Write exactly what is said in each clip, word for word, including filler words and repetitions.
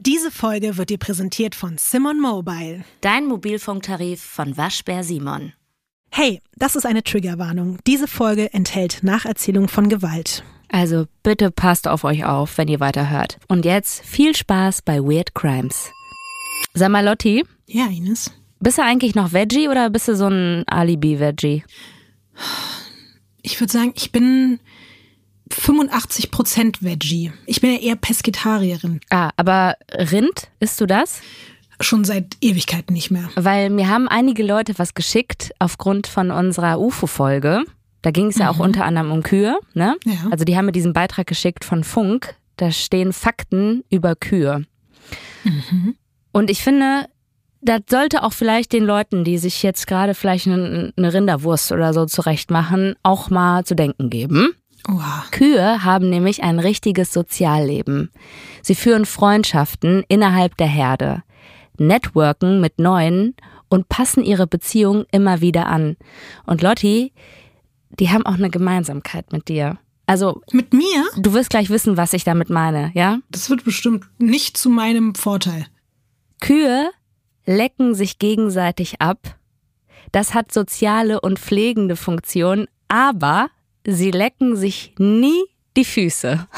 Diese Folge wird dir präsentiert von Simon Mobile. Dein Mobilfunktarif von Waschbär Simon. Hey, das ist eine Triggerwarnung. Diese Folge enthält Nacherzählung von Gewalt. Also bitte passt auf euch auf, wenn ihr weiterhört. Und jetzt viel Spaß bei Weird Crimes. Sag mal, Lotti. Ja, Ines? Bist du eigentlich noch Veggie oder bist du so ein Alibi-Veggie? Ich würde sagen, ich bin fünfundachtzig Prozent Veggie. Ich bin ja eher Pesketarierin. Ah, aber Rind, isst du das? Schon seit Ewigkeiten nicht mehr. Weil mir haben einige Leute was geschickt aufgrund von unserer U F O-Folge. Da ging es ja auch mhm. unter anderem um Kühe, ne? Ja. Also die haben mir diesen Beitrag geschickt von Funk. Da stehen Fakten über Kühe. Mhm. Und ich finde, das sollte auch vielleicht den Leuten, die sich jetzt gerade vielleicht eine, eine Rinderwurst oder so zurechtmachen, auch mal zu denken geben. Oha. Kühe haben nämlich ein richtiges Sozialleben. Sie führen Freundschaften innerhalb der Herde, networken mit Neuen und passen ihre Beziehung immer wieder an. Und Lotti, die haben auch eine Gemeinsamkeit mit dir. Also mit mir? Du wirst gleich wissen, was ich damit meine, ja? Das wird bestimmt nicht zu meinem Vorteil. Kühe lecken sich gegenseitig ab. Das hat soziale und pflegende Funktion, aber sie lecken sich nie die Füße.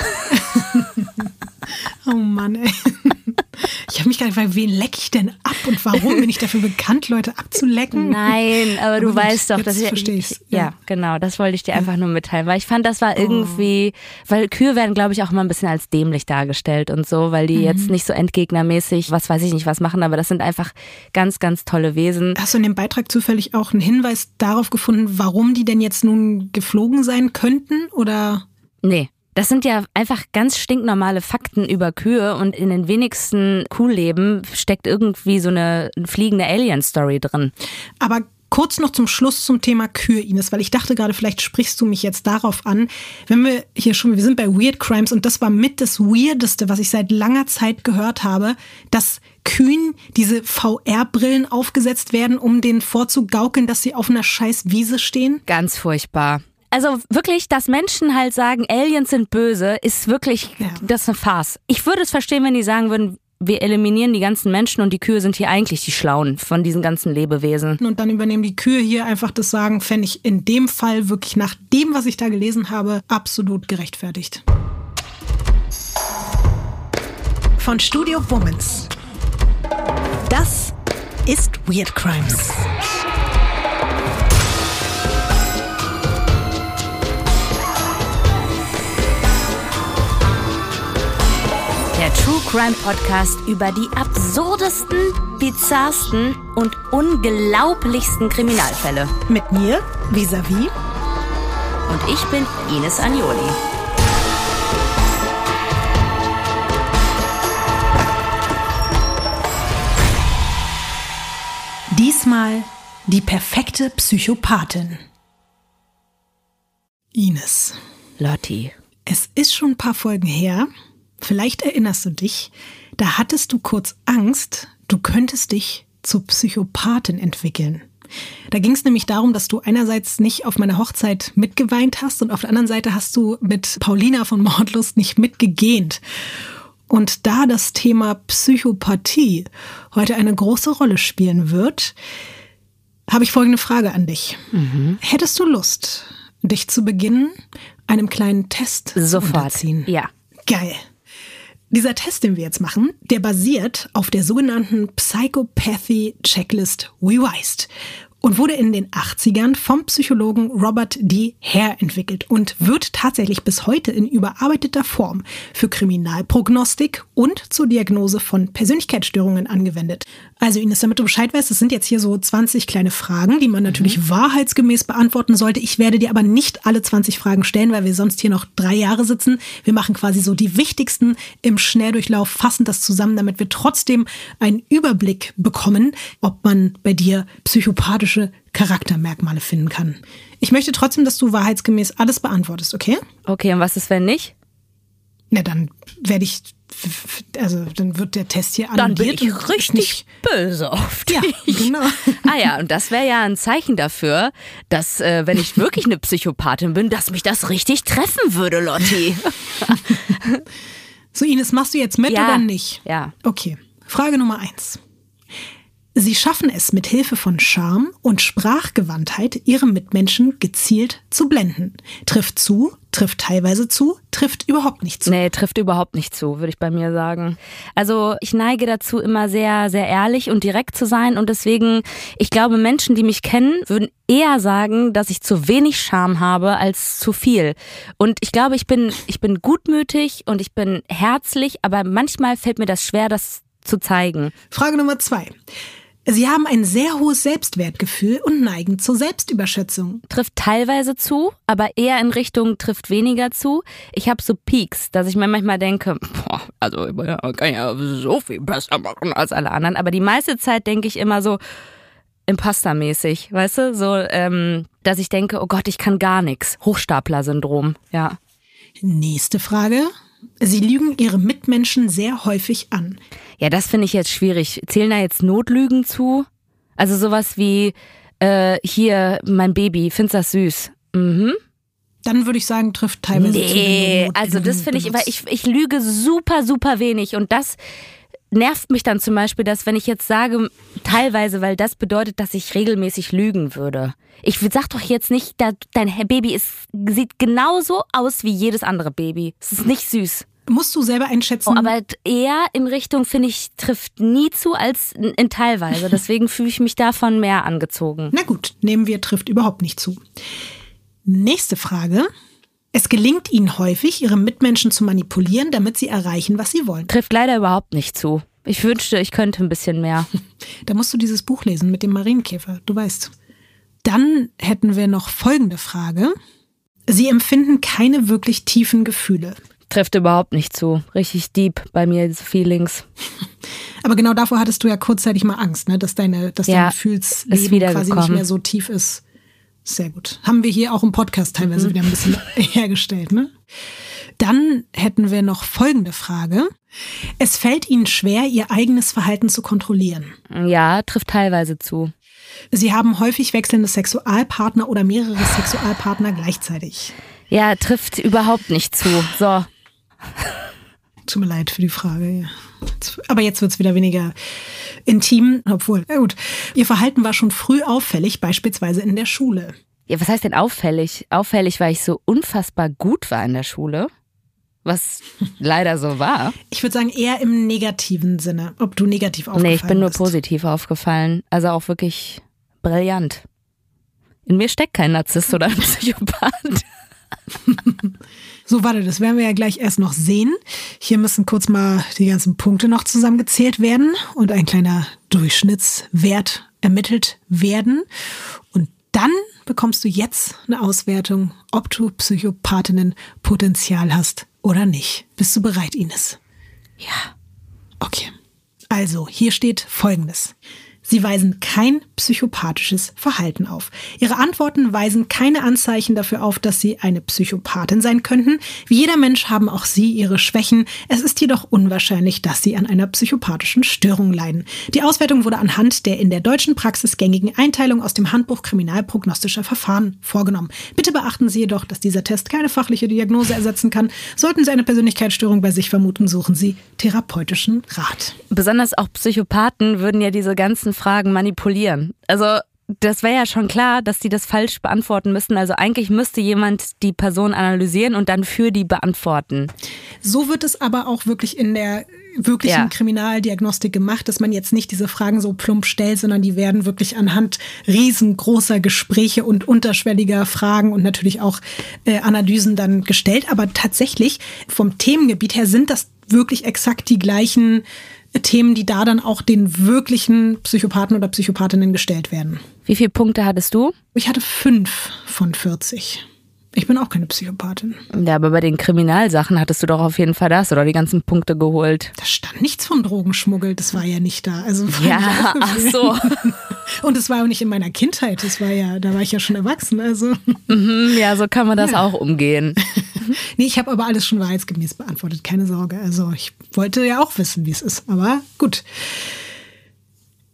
Oh Mann, ey. Ich habe mich gar nicht gefragt, wen lecke ich denn ab und warum bin ich dafür bekannt, Leute abzulecken? Nein, aber, aber du weißt doch, dass ich... Verstehe ich ja. ja, genau, das wollte ich dir einfach nur mitteilen, weil ich fand, das war irgendwie... Oh. Weil Kühe werden, glaube ich, auch immer ein bisschen als dämlich dargestellt und so, weil die mhm. jetzt nicht so endgegnermäßig, was weiß ich nicht, was machen, aber das sind einfach ganz, ganz tolle Wesen. Hast du in dem Beitrag zufällig auch einen Hinweis darauf gefunden, warum die denn jetzt nun geflogen sein könnten, oder... Nee. Das sind ja einfach ganz stinknormale Fakten über Kühe und in den wenigsten Kuhleben steckt irgendwie so eine fliegende Alien-Story drin. Aber kurz noch zum Schluss zum Thema Kühe, Ines, weil ich dachte gerade, vielleicht sprichst du mich jetzt darauf an. Wenn wir hier schon, wir sind bei Weird Crimes und das war mit das Weirdeste, was ich seit langer Zeit gehört habe, dass Kühen diese V R-Brillen aufgesetzt werden, um denen vorzugaukeln, dass sie auf einer scheiß Wiese stehen. Ganz furchtbar. Also wirklich, dass Menschen halt sagen, Aliens sind böse, ist wirklich, ja. das ist eine Farce. Ich würde es verstehen, wenn die sagen würden, wir eliminieren die ganzen Menschen und die Kühe sind hier eigentlich die Schlauen von diesen ganzen Lebewesen. Und dann übernehmen die Kühe hier einfach das Sagen, fände ich in dem Fall wirklich nach dem, was ich da gelesen habe, absolut gerechtfertigt. Von Studio Womans. Das ist Weird Crimes. Der True Crime Podcast über die absurdesten, bizarrsten und unglaublichsten Kriminalfälle. Mit mir, Vis-a-vis. Und ich bin Ines Agnoli. Diesmal die perfekte Psychopathin. Ines. Lotti. Es ist schon ein paar Folgen her. Vielleicht erinnerst du dich, da hattest du kurz Angst, du könntest dich zur Psychopathin entwickeln. Da ging es nämlich darum, dass du einerseits nicht auf meiner Hochzeit mitgeweint hast und auf der anderen Seite hast du mit Paulina von Mordlust nicht mitgegähnt. Und da das Thema Psychopathie heute eine große Rolle spielen wird, habe ich folgende Frage an dich. Mhm. Hättest du Lust, dich zu Beginn einem kleinen Test Sofort. zu unterziehen? Ja. Geil. Dieser Test, den wir jetzt machen, der basiert auf der sogenannten Psychopathy Checklist Revised und wurde in den achtzigern vom Psychologen Robert D. Hare entwickelt und wird tatsächlich bis heute in überarbeiteter Form für Kriminalprognostik und zur Diagnose von Persönlichkeitsstörungen angewendet. Also Ines, damit du Bescheid weißt, es sind jetzt hier so zwanzig kleine Fragen, die man natürlich mhm. wahrheitsgemäß beantworten sollte. Ich werde dir aber nicht alle zwanzig Fragen stellen, weil wir sonst hier noch drei Jahre sitzen. Wir machen quasi so die wichtigsten im Schnelldurchlauf, fassen das zusammen, damit wir trotzdem einen Überblick bekommen, ob man bei dir psychopathische Charaktermerkmale finden kann. Ich möchte trotzdem, dass du wahrheitsgemäß alles beantwortest, okay? Okay, und was ist, wenn nicht? Na, dann werde ich, also dann wird der Test hier annulliert. Dann bin ich und richtig nicht böse auf dich. Ja, genau. Ah ja, und das wäre ja ein Zeichen dafür, dass, äh, wenn ich wirklich eine Psychopathin bin, dass mich das richtig treffen würde, Lotti. So, Ines, machst du jetzt mit ja. oder nicht? Ja. Okay, Frage Nummer eins. Sie schaffen es mit Hilfe von Charme und Sprachgewandtheit, ihre Mitmenschen gezielt zu blenden. Trifft zu, trifft teilweise zu, trifft überhaupt nicht zu. Nee, trifft überhaupt nicht zu, würde ich bei mir sagen. Also ich neige dazu, immer sehr, sehr ehrlich und direkt zu sein und deswegen, ich glaube, Menschen, die mich kennen, würden eher sagen, dass ich zu wenig Charme habe als zu viel. Und ich glaube, ich bin, ich bin gutmütig und ich bin herzlich, aber manchmal fällt mir das schwer, das zu zeigen. Frage Nummer zwei. Sie haben ein sehr hohes Selbstwertgefühl und neigen zur Selbstüberschätzung. Trifft teilweise zu, aber eher in Richtung trifft weniger zu. Ich habe so Peaks, dass ich mir manchmal denke, boah, also ich kann ja so viel besser machen als alle anderen. Aber die meiste Zeit denke ich immer so Imposter-mäßig, weißt du? So, ähm, dass ich denke, oh Gott, ich kann gar nichts. Hochstapler-Syndrom, ja. Nächste Frage. Sie lügen ihre Mitmenschen sehr häufig an. Ja, das finde ich jetzt schwierig. Zählen da jetzt Notlügen zu? Also sowas wie, äh, hier, mein Baby, findest das süß? Mhm. Dann würde ich sagen, trifft teilweise nee, zu. Nee, also das finde ich, weil ich, ich lüge super, super wenig und das nervt mich dann zum Beispiel, dass wenn ich jetzt sage, teilweise, weil das bedeutet, dass ich regelmäßig lügen würde. Ich sag doch jetzt nicht, dein Baby ist, sieht genauso aus wie jedes andere Baby. Es ist nicht süß. Musst du selber einschätzen. Oh, aber eher in Richtung, finde ich, trifft nie zu als in, in teilweise. Deswegen fühle ich mich davon mehr angezogen. Na gut, nehmen wir trifft überhaupt nicht zu. Nächste Frage. Es gelingt ihnen häufig, ihre Mitmenschen zu manipulieren, damit sie erreichen, was sie wollen. Trifft leider überhaupt nicht zu. Ich wünschte, ich könnte ein bisschen mehr. Da musst du dieses Buch lesen mit dem Marienkäfer, du weißt. Dann hätten wir noch folgende Frage. Sie empfinden keine wirklich tiefen Gefühle. Trifft überhaupt nicht zu. Richtig deep bei mir, diese Feelings. Aber genau davor hattest du ja kurzzeitig mal Angst, ne? dass, deine, dass ja, dein Gefühlsleben quasi nicht mehr so tief ist. Sehr gut. Haben wir hier auch im Podcast teilweise mhm. wieder ein bisschen hergestellt, ne? Dann hätten wir noch folgende Frage. Es fällt Ihnen schwer, Ihr eigenes Verhalten zu kontrollieren. Ja, trifft teilweise zu. Sie haben häufig wechselnde Sexualpartner oder mehrere Sexualpartner gleichzeitig. Ja, trifft überhaupt nicht zu. So. Tut mir leid für die Frage. Ja. Aber jetzt wird es wieder weniger intim, obwohl, ja gut. Ihr Verhalten war schon früh auffällig, beispielsweise in der Schule. Ja, was heißt denn auffällig? Auffällig, weil ich so unfassbar gut war in der Schule. Was leider so war. Ich würde sagen, eher im negativen Sinne. Ob du negativ aufgefallen bist. Nee, ich bin nur bist. positiv aufgefallen. Also auch wirklich brillant. In mir steckt kein Narzisst oder ein Psychopath. So, warte, das werden wir ja gleich erst noch sehen. Hier müssen kurz mal die ganzen Punkte noch zusammengezählt werden und ein kleiner Durchschnittswert ermittelt werden. Und dann bekommst du jetzt eine Auswertung, ob du Psychopathinnenpotenzial hast oder nicht. Bist du bereit, Ines? Ja. Okay. Also, hier steht Folgendes. Sie weisen kein psychopathisches Verhalten auf. Ihre Antworten weisen keine Anzeichen dafür auf, dass Sie eine Psychopathin sein könnten. Wie jeder Mensch haben auch Sie Ihre Schwächen. Es ist jedoch unwahrscheinlich, dass Sie an einer psychopathischen Störung leiden. Die Auswertung wurde anhand der in der deutschen Praxis gängigen Einteilung aus dem Handbuch kriminalprognostischer Verfahren vorgenommen. Bitte beachten Sie jedoch, dass dieser Test keine fachliche Diagnose ersetzen kann. Sollten Sie eine Persönlichkeitsstörung bei sich vermuten, suchen Sie therapeutischen Rat. Besonders auch Psychopathen würden ja diese ganzen Fragen manipulieren. Also das wäre ja schon klar, dass die das falsch beantworten müssten. Also eigentlich müsste jemand die Person analysieren und dann für die beantworten. So wird es aber auch wirklich in der wirklichen ja. Kriminaldiagnostik gemacht, dass man jetzt nicht diese Fragen so plump stellt, sondern die werden wirklich anhand riesengroßer Gespräche und unterschwelliger Fragen und natürlich auch äh, Analysen dann gestellt. Aber tatsächlich vom Themengebiet her sind das wirklich exakt die gleichen Themen, die da dann auch den wirklichen Psychopathen oder Psychopathinnen gestellt werden. Wie viele Punkte hattest du? Ich hatte fünf von vierzig. Ich bin auch keine Psychopathin. Ja, aber bei den Kriminalsachen hattest du doch auf jeden Fall das oder die ganzen Punkte geholt. Da stand nichts von Drogenschmuggel, das war ja nicht da. Also ja, ach so. Und es war auch nicht in meiner Kindheit, das war ja, da war ich ja schon erwachsen. Also. Mhm, ja, so kann man das ja. auch umgehen. Nee, ich habe aber alles schon wahrheitsgemäß beantwortet, keine Sorge. Also ich wollte ja auch wissen, wie es ist, aber gut.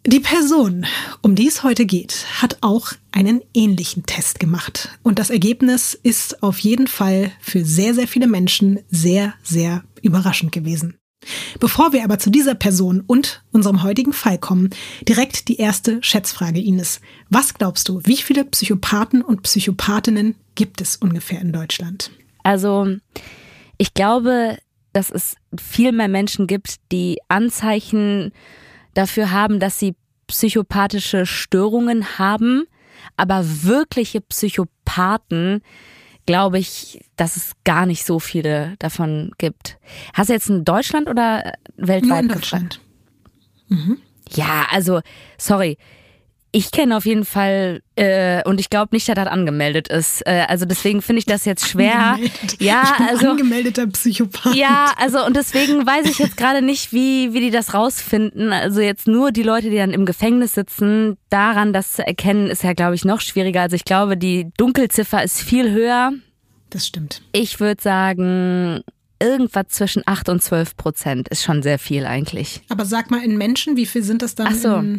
Die Person, um die es heute geht, hat auch einen ähnlichen Test gemacht. Und das Ergebnis ist auf jeden Fall für sehr, sehr viele Menschen sehr, sehr überraschend gewesen. Bevor wir aber zu dieser Person und unserem heutigen Fall kommen, direkt die erste Schätzfrage, Ines. Was glaubst du, wie viele Psychopathen und Psychopathinnen gibt es ungefähr in Deutschland? Also, ich glaube, dass es viel mehr Menschen gibt, die Anzeichen dafür haben, dass sie psychopathische Störungen haben, aber wirkliche Psychopathen, glaube ich, dass es gar nicht so viele davon gibt. Hast du jetzt in Deutschland oder weltweit Nur in gefragt? Deutschland. Mhm. Ja, also, sorry. Ich kenne auf jeden Fall, äh, und ich glaube nicht, dass das angemeldet ist. Äh, also deswegen finde ich das jetzt schwer. Angemeldet. Ja, ich bin also angemeldeter Psychopath. Ja, also und deswegen weiß ich jetzt gerade nicht, wie wie die das rausfinden. Also jetzt nur die Leute, die dann im Gefängnis sitzen, daran das zu erkennen, ist ja, glaube ich, noch schwieriger. Also ich glaube, die Dunkelziffer ist viel höher. Das stimmt. Ich würde sagen, irgendwas zwischen acht und zwölf Prozent ist schon sehr viel eigentlich. Aber sag mal, in Menschen, wie viel sind das dann? Ach so. In,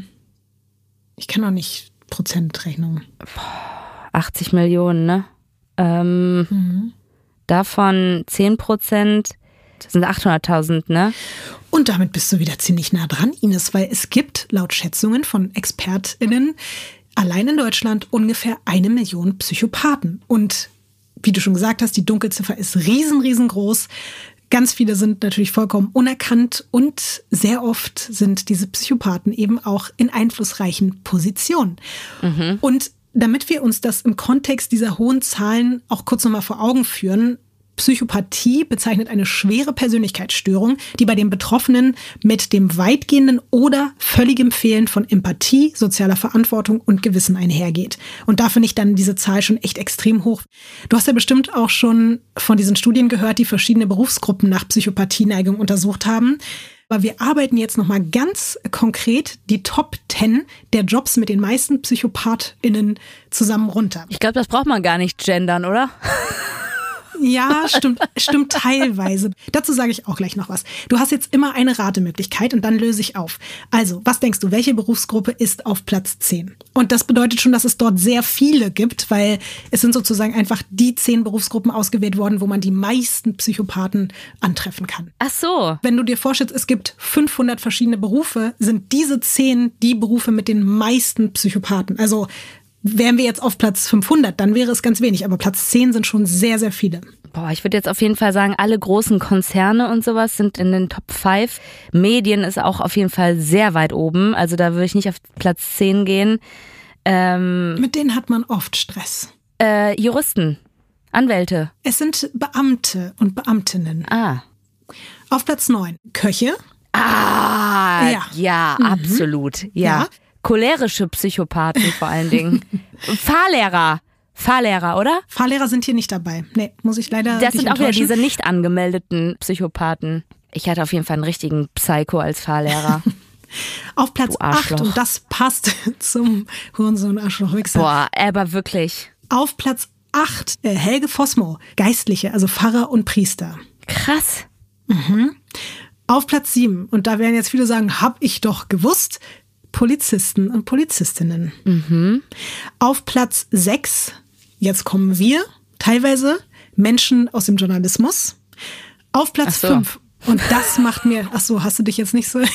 ich kann doch nicht Prozentrechnung. achtzig Millionen, ne? Ähm, Mhm. Davon zehn Prozent, das sind achthunderttausend, ne? Und damit bist du wieder ziemlich nah dran, Ines, weil es gibt laut Schätzungen von ExpertInnen allein in Deutschland ungefähr eine Million Psychopathen. Und wie du schon gesagt hast, die Dunkelziffer ist riesen, riesengroß. Ganz viele sind natürlich vollkommen unerkannt und sehr oft sind diese Psychopathen eben auch in einflussreichen Positionen. Mhm. Und damit wir uns das im Kontext dieser hohen Zahlen auch kurz nochmal vor Augen führen, Psychopathie bezeichnet eine schwere Persönlichkeitsstörung, die bei den Betroffenen mit dem weitgehenden oder völligem Fehlen von Empathie, sozialer Verantwortung und Gewissen einhergeht. Und da finde ich dann diese Zahl schon echt extrem hoch. Du hast ja bestimmt auch schon von diesen Studien gehört, die verschiedene Berufsgruppen nach Psychopathieneigung untersucht haben. Aber wir arbeiten jetzt nochmal ganz konkret die Top zehn der Jobs mit den meisten PsychopathInnen zusammen runter. Ich glaube, das braucht man gar nicht gendern, oder? Ja, stimmt, stimmt teilweise. Dazu sage ich auch gleich noch was. Du hast jetzt immer eine Ratemöglichkeit und dann löse ich auf. Also, was denkst du, welche Berufsgruppe ist auf Platz zehn? Und das bedeutet schon, dass es dort sehr viele gibt, weil es sind sozusagen einfach die zehn Berufsgruppen ausgewählt worden, wo man die meisten Psychopathen antreffen kann. Ach so. Wenn du dir vorstellst, es gibt fünfhundert verschiedene Berufe, sind diese zehn die Berufe mit den meisten Psychopathen. Also wären wir jetzt auf Platz fünfhundert, dann wäre es ganz wenig. Aber Platz zehn sind schon sehr, sehr viele. Boah, ich würde jetzt auf jeden Fall sagen, alle großen Konzerne und sowas sind in den Top fünf. Medien ist auch auf jeden Fall sehr weit oben. Also da würde ich nicht auf Platz zehn gehen. Ähm, Mit denen hat man oft Stress. Äh, Juristen, Anwälte. Es sind Beamte und Beamtinnen. Ah. Auf Platz neun, Köche. Ah, ja, ja Mhm. absolut. Ja. Ja. Cholerische Psychopathen vor allen Dingen. Fahrlehrer. Fahrlehrer, oder? Fahrlehrer sind hier nicht dabei. Nee, muss ich leider Das dich sind auch wieder enttäuschen. diese nicht angemeldeten Psychopathen. Ich hatte auf jeden Fall einen richtigen Psycho als Fahrlehrer. Auf Platz Du Arschloch. acht, und das passt zum Hurensohn Arschloch-Wichser. Boah, aber wirklich. Auf Platz acht, äh, Helge Fossmo, Geistliche, also Pfarrer und Priester. Krass. Auf Platz sieben, und da werden jetzt viele sagen, hab ich doch gewusst, Polizisten und Polizistinnen. Mhm. Auf Platz sechs, jetzt kommen wir, teilweise Menschen aus dem Journalismus. Auf Platz Ach so. fünf, und das macht mir, ach so, hast du dich jetzt nicht so...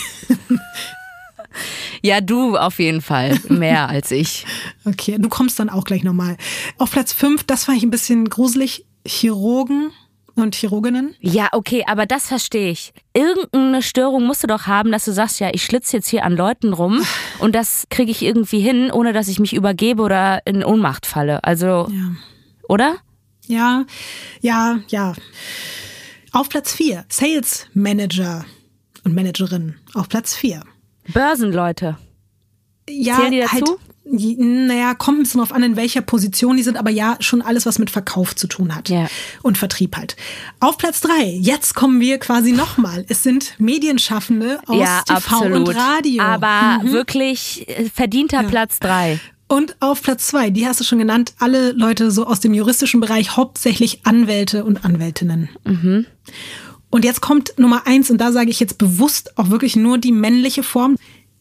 Ja, du auf jeden Fall. Mehr als ich. Okay, du kommst dann auch gleich nochmal. Auf Platz fünf, das fand ich ein bisschen gruselig, Chirurgen und Chirurginnen. Ja, okay, aber das verstehe ich. Irgendeine Störung musst du doch haben, dass du sagst, ja, ich schlitze jetzt hier an Leuten rum und das kriege ich irgendwie hin, ohne dass ich mich übergebe oder in Ohnmacht falle. Also, Ja. oder? Ja, ja, ja. Auf Platz vier, Sales Manager und Managerin. Auf Platz vier. Börsenleute. Ja, Zählen die dazu? halt, naja, kommt ein bisschen drauf an, in welcher Position die sind, aber ja, schon alles, was mit Verkauf zu tun hat. Ja. Und Vertrieb halt. Auf Platz drei, jetzt kommen wir quasi nochmal. Es sind Medienschaffende aus Ja, T V absolut. und Radio. Aber wirklich äh, verdienter Ja. Platz drei. Und auf Platz zwei, die hast du schon genannt, alle Leute so aus dem juristischen Bereich, hauptsächlich Anwälte und Anwältinnen. Mhm. Und jetzt kommt Nummer eins, und da sage ich jetzt bewusst auch wirklich nur die männliche Form,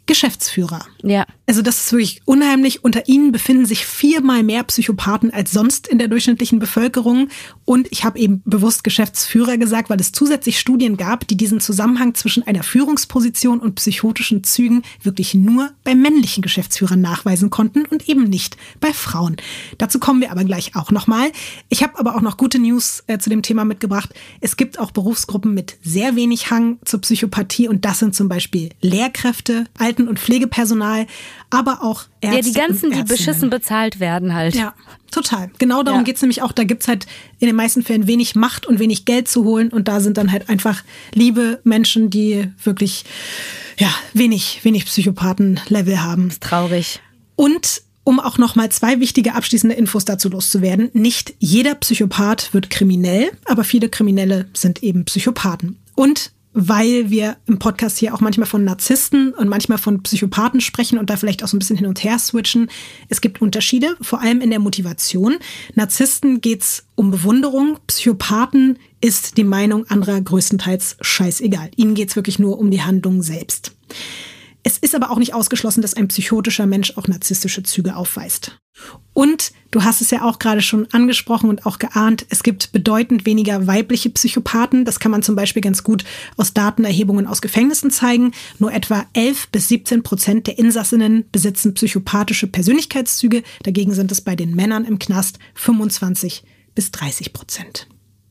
Geschäftsführer. Ja. Also das ist wirklich unheimlich. Unter ihnen befinden sich viermal mehr Psychopathen als sonst in der durchschnittlichen Bevölkerung. Und ich habe eben bewusst Geschäftsführer gesagt, weil es zusätzlich Studien gab, die diesen Zusammenhang zwischen einer Führungsposition und psychotischen Zügen wirklich nur bei männlichen Geschäftsführern nachweisen konnten und eben nicht bei Frauen. Dazu kommen wir aber gleich auch nochmal. Ich habe aber auch noch gute News äh, zu dem Thema mitgebracht. Es gibt auch Berufsgruppen mit sehr wenig Hang zur Psychopathie und das sind zum Beispiel Lehrkräfte, Alten- und Pflegepersonal, aber auch Ärzte. Ja, die ganzen, die beschissen bezahlt werden halt. Ja, total. Genau darum ja. geht's nämlich auch. Da gibt's halt in den meisten Fällen wenig Macht und wenig Geld zu holen. Und da sind dann halt einfach liebe Menschen, die wirklich ja wenig, wenig Psychopathen-Level haben. Das ist traurig. Und um auch noch mal zwei wichtige abschließende Infos dazu loszuwerden. Nicht jeder Psychopath wird kriminell, aber viele Kriminelle sind eben Psychopathen. Und weil wir im Podcast hier auch manchmal von Narzissten und manchmal von Psychopathen sprechen und da vielleicht auch so ein bisschen hin und her switchen. Es gibt Unterschiede, vor allem in der Motivation. Narzissten geht's um Bewunderung, Psychopathen ist die Meinung anderer größtenteils scheißegal. Ihnen geht's wirklich nur um die Handlung selbst. Es ist aber auch nicht ausgeschlossen, dass ein psychotischer Mensch auch narzisstische Züge aufweist. Und du hast es ja auch gerade schon angesprochen und auch geahnt, es gibt bedeutend weniger weibliche Psychopathen. Das kann man zum Beispiel ganz gut aus Datenerhebungen aus Gefängnissen zeigen. Nur etwa elf bis siebzehn Prozent der Insassinnen besitzen psychopathische Persönlichkeitszüge. Dagegen sind es bei den Männern im Knast fünfundzwanzig bis dreißig Prozent.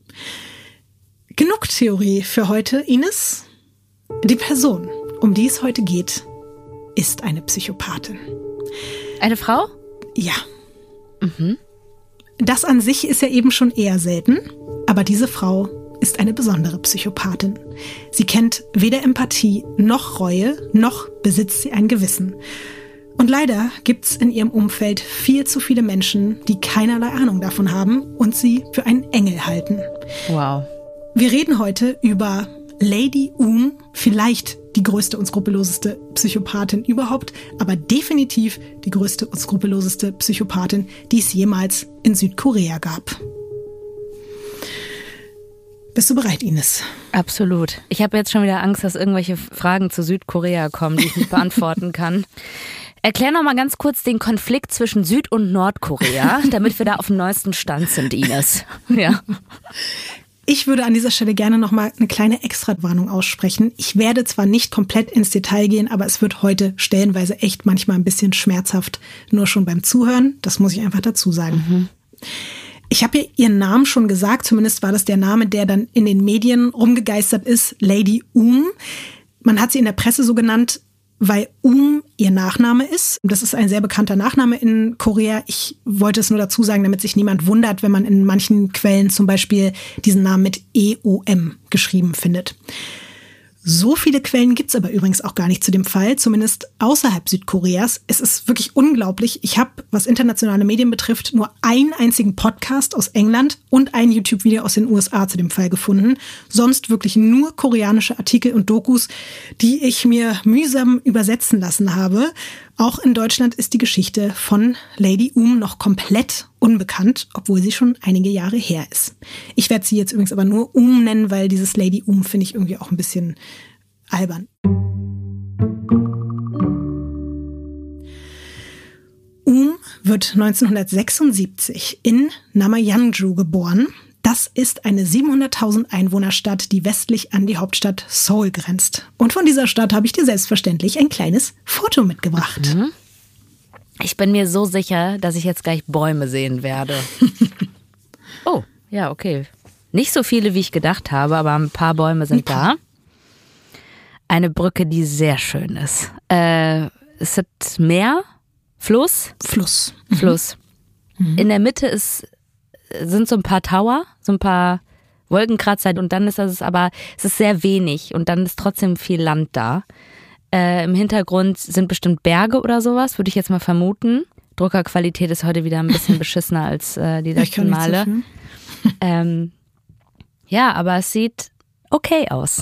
Genug Theorie für heute, Ines. Die Person, um die es heute geht, ist eine Psychopathin. Eine Frau? Ja. Mhm. Das an sich ist ja eben schon eher selten, aber diese Frau ist eine besondere Psychopathin. Sie kennt weder Empathie noch Reue, noch besitzt sie ein Gewissen. Und leider gibt's in ihrem Umfeld viel zu viele Menschen, die keinerlei Ahnung davon haben und sie für einen Engel halten. Wow. Wir reden heute über Lady Um, vielleicht die größte und skrupelloseste Psychopathin überhaupt, aber definitiv die größte und skrupelloseste Psychopathin, die es jemals in Südkorea gab. Bist du bereit, Ines? Absolut. Ich habe jetzt schon wieder Angst, dass irgendwelche Fragen zu Südkorea kommen, die ich nicht beantworten kann. Erklär noch mal ganz kurz den Konflikt zwischen Süd- und Nordkorea, damit wir da auf dem neuesten Stand sind, Ines. Ja. Ich würde an dieser Stelle gerne noch mal eine kleine Extrawarnung aussprechen. Ich werde zwar nicht komplett ins Detail gehen, aber es wird heute stellenweise echt manchmal ein bisschen schmerzhaft, nur schon beim Zuhören. Das muss ich einfach dazu sagen. Mhm. Ich habe ihr ihren Namen schon gesagt, zumindest war das der Name, der dann in den Medien rumgegeistert ist, Lady Um. Man hat sie in der Presse so genannt, weil Um ihr Nachname ist. Das ist ein sehr bekannter Nachname in Korea. Ich wollte es nur dazu sagen, damit sich niemand wundert, wenn man in manchen Quellen zum Beispiel diesen Namen mit E O M geschrieben findet. So viele Quellen gibt's aber übrigens auch gar nicht zu dem Fall, zumindest außerhalb Südkoreas. Es ist wirklich unglaublich. Ich habe, was internationale Medien betrifft, nur einen einzigen Podcast aus England und ein YouTube-Video aus den U S A zu dem Fall gefunden. Sonst wirklich nur koreanische Artikel und Dokus, die ich mir mühsam übersetzen lassen habe. Auch in Deutschland ist die Geschichte von Lady Um noch komplett unbekannt, obwohl sie schon einige Jahre her ist. Ich werde sie jetzt übrigens aber nur Um nennen, weil dieses Lady Um finde ich irgendwie auch ein bisschen albern. Um wird neunzehnhundertsechsundsiebzig in Namayeonju geboren. Das ist eine siebenhunderttausend Einwohnerstadt, die westlich an die Hauptstadt Seoul grenzt. Und von dieser Stadt habe ich dir selbstverständlich ein kleines Foto mitgebracht. Mhm. Ich bin mir so sicher, dass ich jetzt gleich Bäume sehen werde. Oh, ja, okay. Nicht so viele, wie ich gedacht habe, aber ein paar Bäume sind da. Eine Brücke, die sehr schön ist. Äh, ist das Meer? Fluss? Fluss. Fluss. Mhm. In der Mitte ist sind so ein paar Tower, so ein paar Wolkenkratzer und dann ist das aber, es ist sehr wenig und dann ist trotzdem viel Land da. Äh, im Hintergrund sind bestimmt Berge oder sowas, würde ich jetzt mal vermuten. Druckerqualität ist heute wieder ein bisschen beschissener als äh, die letzten Male. So ähm, ja, aber es sieht okay aus.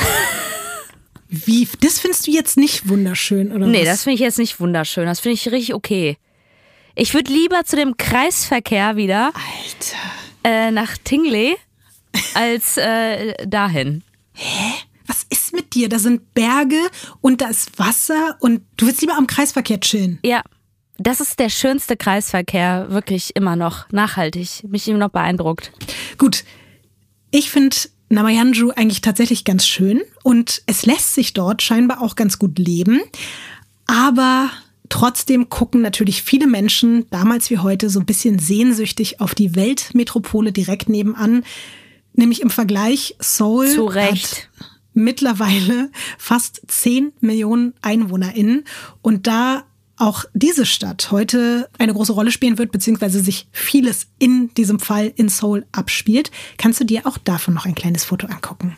Wie? Das findest du jetzt nicht wunderschön, oder nee, was? Nee, das finde ich jetzt nicht wunderschön. Das finde ich richtig okay. Ich würde lieber zu dem Kreisverkehr wieder Alter. Äh, nach Tingley als äh, dahin. Hä? Was ist ist mit dir? Da sind Berge und da ist Wasser und du willst lieber am Kreisverkehr chillen. Ja, das ist der schönste Kreisverkehr, wirklich immer noch, nachhaltig. Mich immer noch beeindruckt. Gut, ich finde Namayanju eigentlich tatsächlich ganz schön und es lässt sich dort scheinbar auch ganz gut leben. Aber trotzdem gucken natürlich viele Menschen, damals wie heute, so ein bisschen sehnsüchtig auf die Weltmetropole direkt nebenan. Nämlich im Vergleich, Seoul Zu Recht. hat mittlerweile fast zehn Millionen EinwohnerInnen. Und da auch diese Stadt heute eine große Rolle spielen wird, beziehungsweise sich vieles in diesem Fall in Seoul abspielt, kannst du dir auch davon noch ein kleines Foto angucken.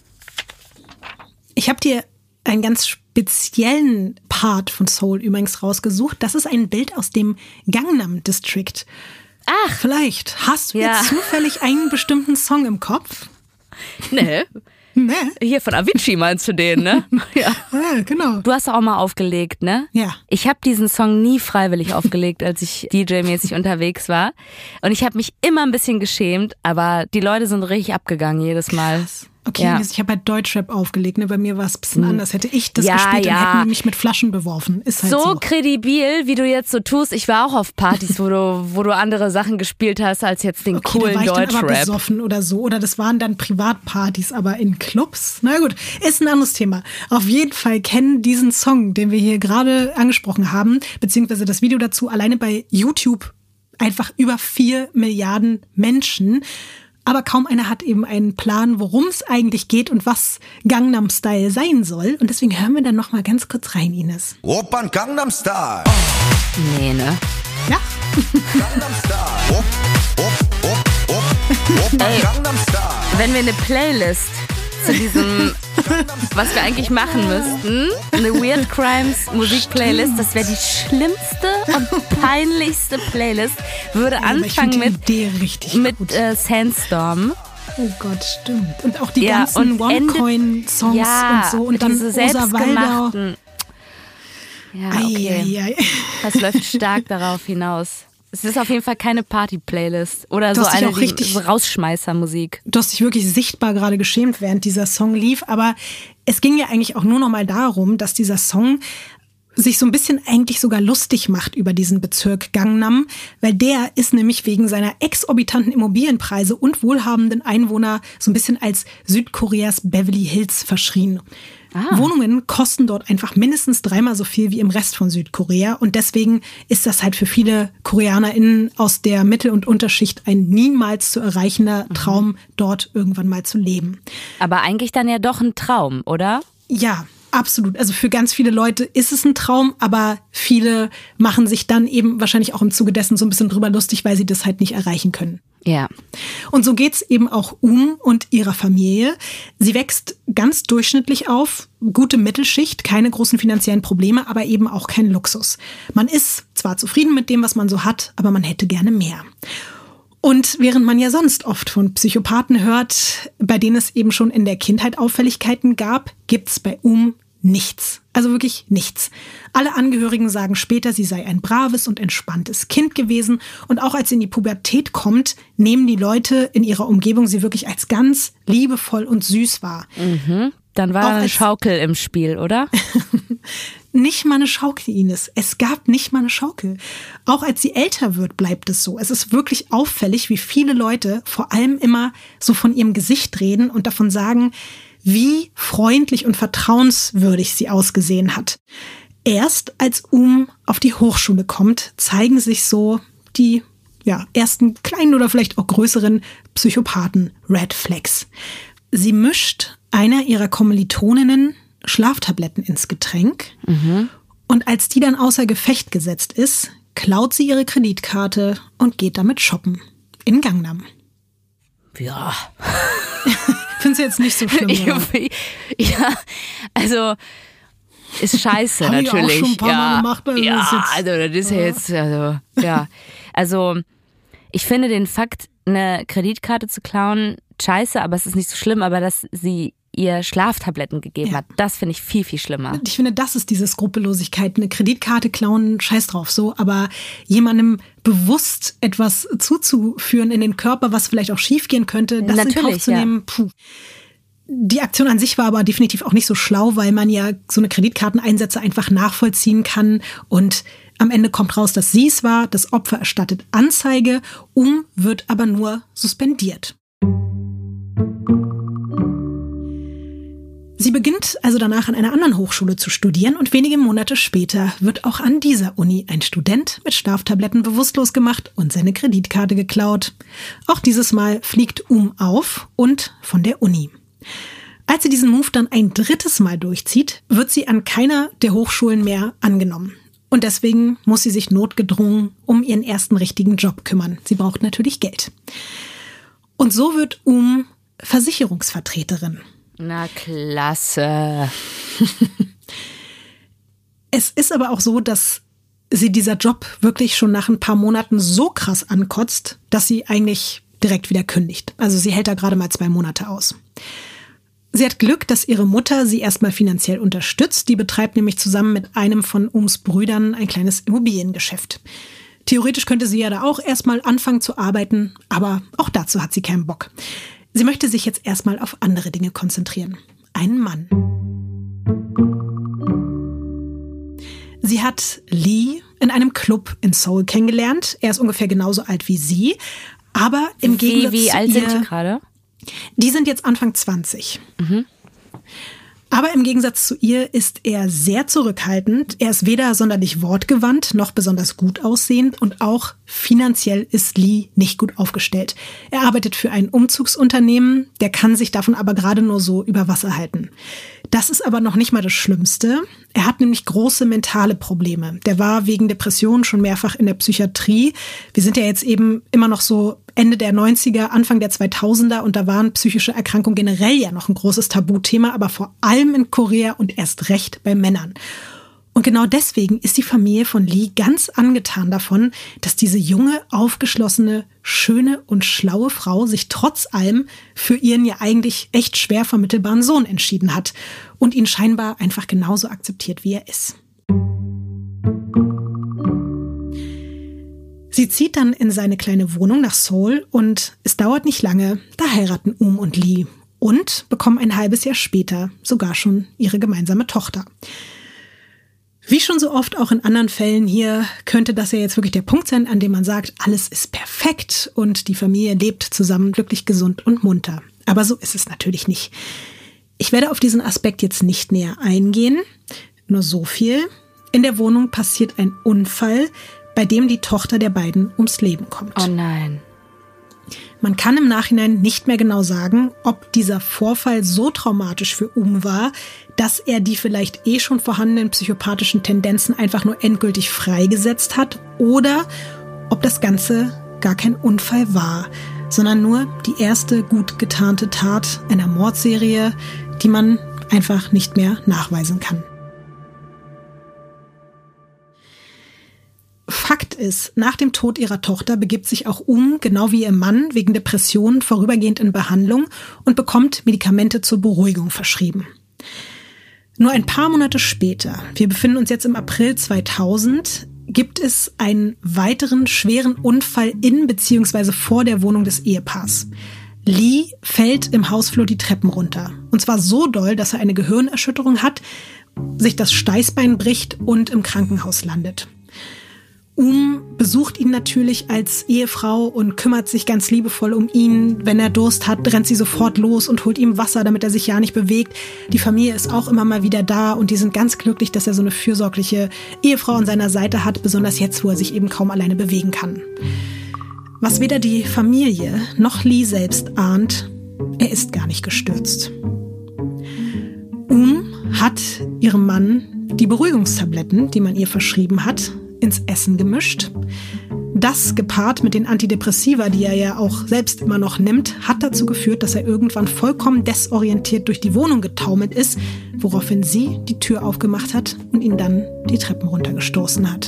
Ich habe dir einen ganz speziellen Part von Seoul übrigens rausgesucht. Das ist ein Bild aus dem Gangnam District. Ach. Vielleicht hast du Ja. jetzt zufällig einen bestimmten Song im Kopf? Nee. Ne? Hier von Avicii meinst du den, ne? Ja. Ja, genau. Du hast auch mal aufgelegt, ne? Ja. Ich habe diesen Song nie freiwillig aufgelegt, als ich D J-mäßig unterwegs war. Und ich habe mich immer ein bisschen geschämt, aber die Leute sind richtig abgegangen jedes Mal. Okay, Ja. ich habe halt Deutschrap aufgelegt, ne? Bei mir war es ein bisschen anders. Hätte ich das Ja, gespielt, ja. dann hätten die mich mit Flaschen beworfen. Ist halt So so. kredibil, wie du jetzt so tust. Ich war auch auf Partys, wo du, wo du andere Sachen gespielt hast, als jetzt den Okay, coolen da war ich dann aber Deutschrap. besoffen oder so. Oder das waren dann Privatpartys, aber in Clubs. Na gut, ist ein anderes Thema. Auf jeden Fall kennen diesen Song, den wir hier gerade angesprochen haben, beziehungsweise das Video dazu alleine bei YouTube einfach über vier Milliarden Menschen. Aber kaum einer hat eben einen Plan, worum es eigentlich geht und was Gangnam Style sein soll. Und deswegen hören wir dann noch mal ganz kurz rein, Ines. Oppan Gangnam Style. Nee, ne? Ja? Gangnam Style. Op, op, op, op, Oppan Ey. Gangnam Style. Wenn wir eine Playlist zu diesem, was wir eigentlich machen müssten, eine Weird Crimes Musik-Playlist, das wäre die schlimmste und peinlichste Playlist, würde Aber ich anfangen find die mit, Idee richtig mit gut. äh, Sandstorm. Oh Gott, stimmt. Und auch die Ja, ganzen und endet- One-Coin-Songs Ja, und so. Und dann diese Rosa Waldau. selbstgemachten. Ja, okay. Ei, ei, ei. Das läuft stark darauf hinaus. Es ist auf jeden Fall keine Party-Playlist oder Du so hast dich eine auch richtig- die, so Rausschmeißer-Musik. Du hast dich wirklich sichtbar gerade geschämt, während dieser Song lief. Aber es ging ja eigentlich auch nur noch mal darum, dass dieser Song sich so ein bisschen eigentlich sogar lustig macht über diesen Bezirk Gangnam, weil der ist nämlich wegen seiner exorbitanten Immobilienpreise und wohlhabenden Einwohner so ein bisschen als Südkoreas Beverly Hills verschrien. Ah. Wohnungen kosten dort einfach mindestens dreimal so viel wie im Rest von Südkorea und deswegen ist das halt für viele KoreanerInnen aus der Mittel- und Unterschicht ein niemals zu erreichender Traum, dort irgendwann mal zu leben. Aber eigentlich dann ja doch ein Traum, oder? Ja, absolut. Also für ganz viele Leute ist es ein Traum, aber viele machen sich dann eben wahrscheinlich auch im Zuge dessen so ein bisschen drüber lustig, weil sie das halt nicht erreichen können. Ja. Und so geht's eben auch Um und ihrer Familie. Sie wächst ganz durchschnittlich auf, gute Mittelschicht, keine großen finanziellen Probleme, aber eben auch kein Luxus. Man ist zwar zufrieden mit dem, was man so hat, aber man hätte gerne mehr. Und während man ja sonst oft von Psychopathen hört, bei denen es eben schon in der Kindheit Auffälligkeiten gab, gibt's bei Um nichts. Also wirklich nichts. Alle Angehörigen sagen später, sie sei ein braves und entspanntes Kind gewesen. Und auch als sie in die Pubertät kommt, nehmen die Leute in ihrer Umgebung sie wirklich als ganz liebevoll und süß wahr. Mhm. Dann war Auch eine als- Schaukel im Spiel, oder? Nicht mal eine Schaukel, Ines. Es gab nicht mal eine Schaukel. Auch als sie älter wird, bleibt es so. Es ist wirklich auffällig, wie viele Leute vor allem immer so von ihrem Gesicht reden und davon sagen, wie freundlich und vertrauenswürdig sie ausgesehen hat. Erst als Um auf die Hochschule kommt, zeigen sich so die ja, ersten kleinen oder vielleicht auch größeren Psychopathen-Red Flags. Sie mischt einer ihrer Kommilitoninnen Schlaftabletten ins Getränk. Und als die dann außer Gefecht gesetzt ist, klaut sie ihre Kreditkarte und geht damit shoppen. In Gangnam. Ja. Findest du jetzt nicht so schlimm, oder? Ja, also ist scheiße Hab ich auch natürlich. schon ein paar ja, Mal gemacht, also ja, das ist jetzt- also das ist ja jetzt, also, ja. Also ich finde den Fakt, eine Kreditkarte zu klauen, scheiße, aber es ist nicht so schlimm, aber dass sie ihr Schlaftabletten gegeben Ja. hat, das finde ich viel, viel schlimmer. Ich finde, das ist diese Skrupellosigkeit. Eine Kreditkarte klauen, scheiß drauf, so. Aber jemandem bewusst etwas zuzuführen in den Körper, was vielleicht auch schiefgehen könnte, das in Kauf Natürlich, zu ja. nehmen, puh. Die Aktion an sich war aber definitiv auch nicht so schlau, weil man ja so eine Kreditkarteneinsätze einfach nachvollziehen kann. Und am Ende kommt raus, dass sie es war. Das Opfer erstattet Anzeige. Um wird aber nur suspendiert. Sie beginnt also danach an einer anderen Hochschule zu studieren und wenige Monate später wird auch an dieser Uni ein Student mit Schlaftabletten bewusstlos gemacht und seine Kreditkarte geklaut. Auch dieses Mal fliegt Um auf und von der Uni. Als sie diesen Move dann ein drittes Mal durchzieht, wird sie an keiner der Hochschulen mehr angenommen. Und deswegen muss sie sich notgedrungen um ihren ersten richtigen Job kümmern. Sie braucht natürlich Geld. Und so wird Um Versicherungsvertreterin. Na klasse. Es ist aber auch so, dass sie dieser Job wirklich schon nach ein paar Monaten so krass ankotzt, dass sie eigentlich direkt wieder kündigt. Also sie hält da gerade mal zwei Monate aus. Sie hat Glück, dass ihre Mutter sie erstmal finanziell unterstützt. Die betreibt nämlich zusammen mit einem von Ums Brüdern ein kleines Immobiliengeschäft. Theoretisch könnte sie ja da auch erstmal anfangen zu arbeiten, aber auch dazu hat sie keinen Bock. Sie möchte sich jetzt erstmal auf andere Dinge konzentrieren. Einen Mann. Sie hat Lee in einem Club in Seoul kennengelernt. Er ist ungefähr genauso alt wie sie. Aber im wie, Gegensatz wie zu alt ihr, sind die gerade? Die sind jetzt Anfang zwanzig. Mhm. Aber im Gegensatz zu ihr ist er sehr zurückhaltend. Er ist weder sonderlich wortgewandt noch besonders gut aussehend und auch finanziell ist Lee nicht gut aufgestellt. Er arbeitet für ein Umzugsunternehmen, der kann sich davon aber gerade nur so über Wasser halten. Das ist aber noch nicht mal das Schlimmste. Er hat nämlich große mentale Probleme. Der war wegen Depressionen schon mehrfach in der Psychiatrie. Wir sind ja jetzt eben immer noch so Ende der neunziger, Anfang der zweitausender und da waren psychische Erkrankungen generell ja noch ein großes Tabuthema, aber vor allem in Korea und erst recht bei Männern. Und genau deswegen ist die Familie von Lee ganz angetan davon, dass diese junge, aufgeschlossene, schöne und schlaue Frau sich trotz allem für ihren ja eigentlich echt schwer vermittelbaren Sohn entschieden hat und ihn scheinbar einfach genauso akzeptiert, wie er ist. Sie zieht dann in seine kleine Wohnung nach Seoul und es dauert nicht lange, da heiraten Um und Lee und bekommen ein halbes Jahr später sogar schon ihre gemeinsame Tochter. Wie schon so oft auch in anderen Fällen hier könnte das ja jetzt wirklich der Punkt sein, an dem man sagt, alles ist perfekt und die Familie lebt zusammen glücklich, gesund und munter. Aber so ist es natürlich nicht. Ich werde auf diesen Aspekt jetzt nicht näher eingehen, nur so viel. In der Wohnung passiert ein Unfall, bei dem die Tochter der beiden ums Leben kommt. Oh nein. Man kann im Nachhinein nicht mehr genau sagen, ob dieser Vorfall so traumatisch für Um war, dass er die vielleicht eh schon vorhandenen psychopathischen Tendenzen einfach nur endgültig freigesetzt hat oder ob das Ganze gar kein Unfall war, sondern nur die erste gut getarnte Tat einer Mordserie, die man einfach nicht mehr nachweisen kann. Fakt ist, nach dem Tod ihrer Tochter begibt sich auch Um, genau wie ihr Mann, wegen Depressionen vorübergehend in Behandlung und bekommt Medikamente zur Beruhigung verschrieben. Nur ein paar Monate später, wir befinden uns jetzt im April zweitausend, gibt es einen weiteren schweren Unfall in bzw. vor der Wohnung des Ehepaars. Lee fällt im Hausflur die Treppen runter. Und zwar so doll, dass er eine Gehirnerschütterung hat, sich das Steißbein bricht und im Krankenhaus landet. Um besucht ihn natürlich als Ehefrau und kümmert sich ganz liebevoll um ihn. Wenn er Durst hat, rennt sie sofort los und holt ihm Wasser, damit er sich ja nicht bewegt. Die Familie ist auch immer mal wieder da und die sind ganz glücklich, dass er so eine fürsorgliche Ehefrau an seiner Seite hat, besonders jetzt, wo er sich eben kaum alleine bewegen kann. Was weder die Familie noch Lee selbst ahnt, er ist gar nicht gestürzt. Um hat ihrem Mann die Beruhigungstabletten, die man ihr verschrieben hat, ins Essen gemischt. Das, gepaart mit den Antidepressiva, die er ja auch selbst immer noch nimmt, hat dazu geführt, dass er irgendwann vollkommen desorientiert durch die Wohnung getaumelt ist, woraufhin sie die Tür aufgemacht hat und ihn dann die Treppen runtergestoßen hat.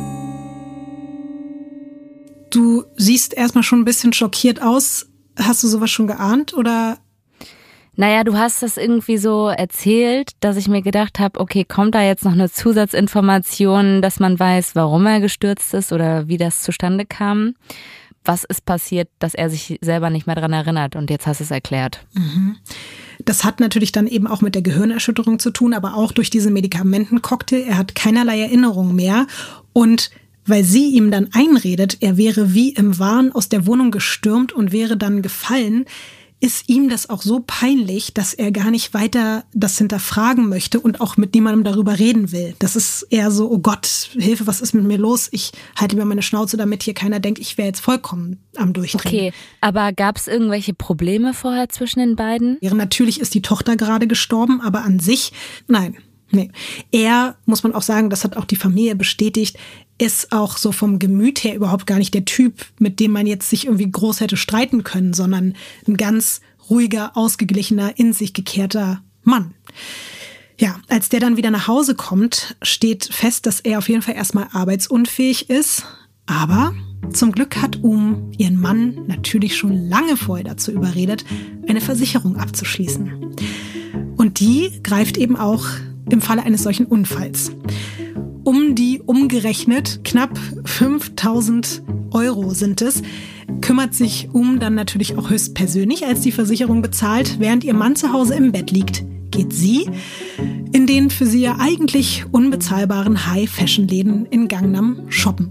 Du siehst erstmal schon ein bisschen schockiert aus. Hast du sowas schon geahnt oder? Naja, du hast das irgendwie so erzählt, dass ich mir gedacht habe, okay, kommt da jetzt noch eine Zusatzinformation, dass man weiß, warum er gestürzt ist oder wie das zustande kam? Was ist passiert, dass er sich selber nicht mehr dran erinnert? Und jetzt hast du es erklärt. Mhm. Das hat natürlich dann eben auch mit der Gehirnerschütterung zu tun, aber auch durch diesen Medikamentencocktail. Er hat keinerlei Erinnerung mehr. Und weil sie ihm dann einredet, er wäre wie im Wahn aus der Wohnung gestürmt und wäre dann gefallen, ist ihm das auch so peinlich, dass er gar nicht weiter das hinterfragen möchte und auch mit niemandem darüber reden will. Das ist eher so, oh Gott, Hilfe, was ist mit mir los? Ich halte mir meine Schnauze, damit hier keiner denkt, ich wäre jetzt vollkommen am Durchdrehen. Okay, aber gab es irgendwelche Probleme vorher zwischen den beiden? Natürlich ist die Tochter gerade gestorben, aber an sich, nein. Nee. Er, muss man auch sagen, das hat auch die Familie bestätigt, ist auch so vom Gemüt her überhaupt gar nicht der Typ, mit dem man jetzt sich irgendwie groß hätte streiten können, sondern ein ganz ruhiger, ausgeglichener, in sich gekehrter Mann. Ja, als der dann wieder nach Hause kommt, steht fest, dass er auf jeden Fall erstmal arbeitsunfähig ist. Aber zum Glück hat Um ihren Mann natürlich schon lange vorher dazu überredet, eine Versicherung abzuschließen. Und die greift eben auch im Falle eines solchen Unfalls. Um die umgerechnet knapp fünftausend Euro sind es, kümmert sich Um dann natürlich auch höchstpersönlich, als die Versicherung bezahlt. Während ihr Mann zu Hause im Bett liegt, geht sie in den für sie ja eigentlich unbezahlbaren High-Fashion-Läden in Gangnam shoppen.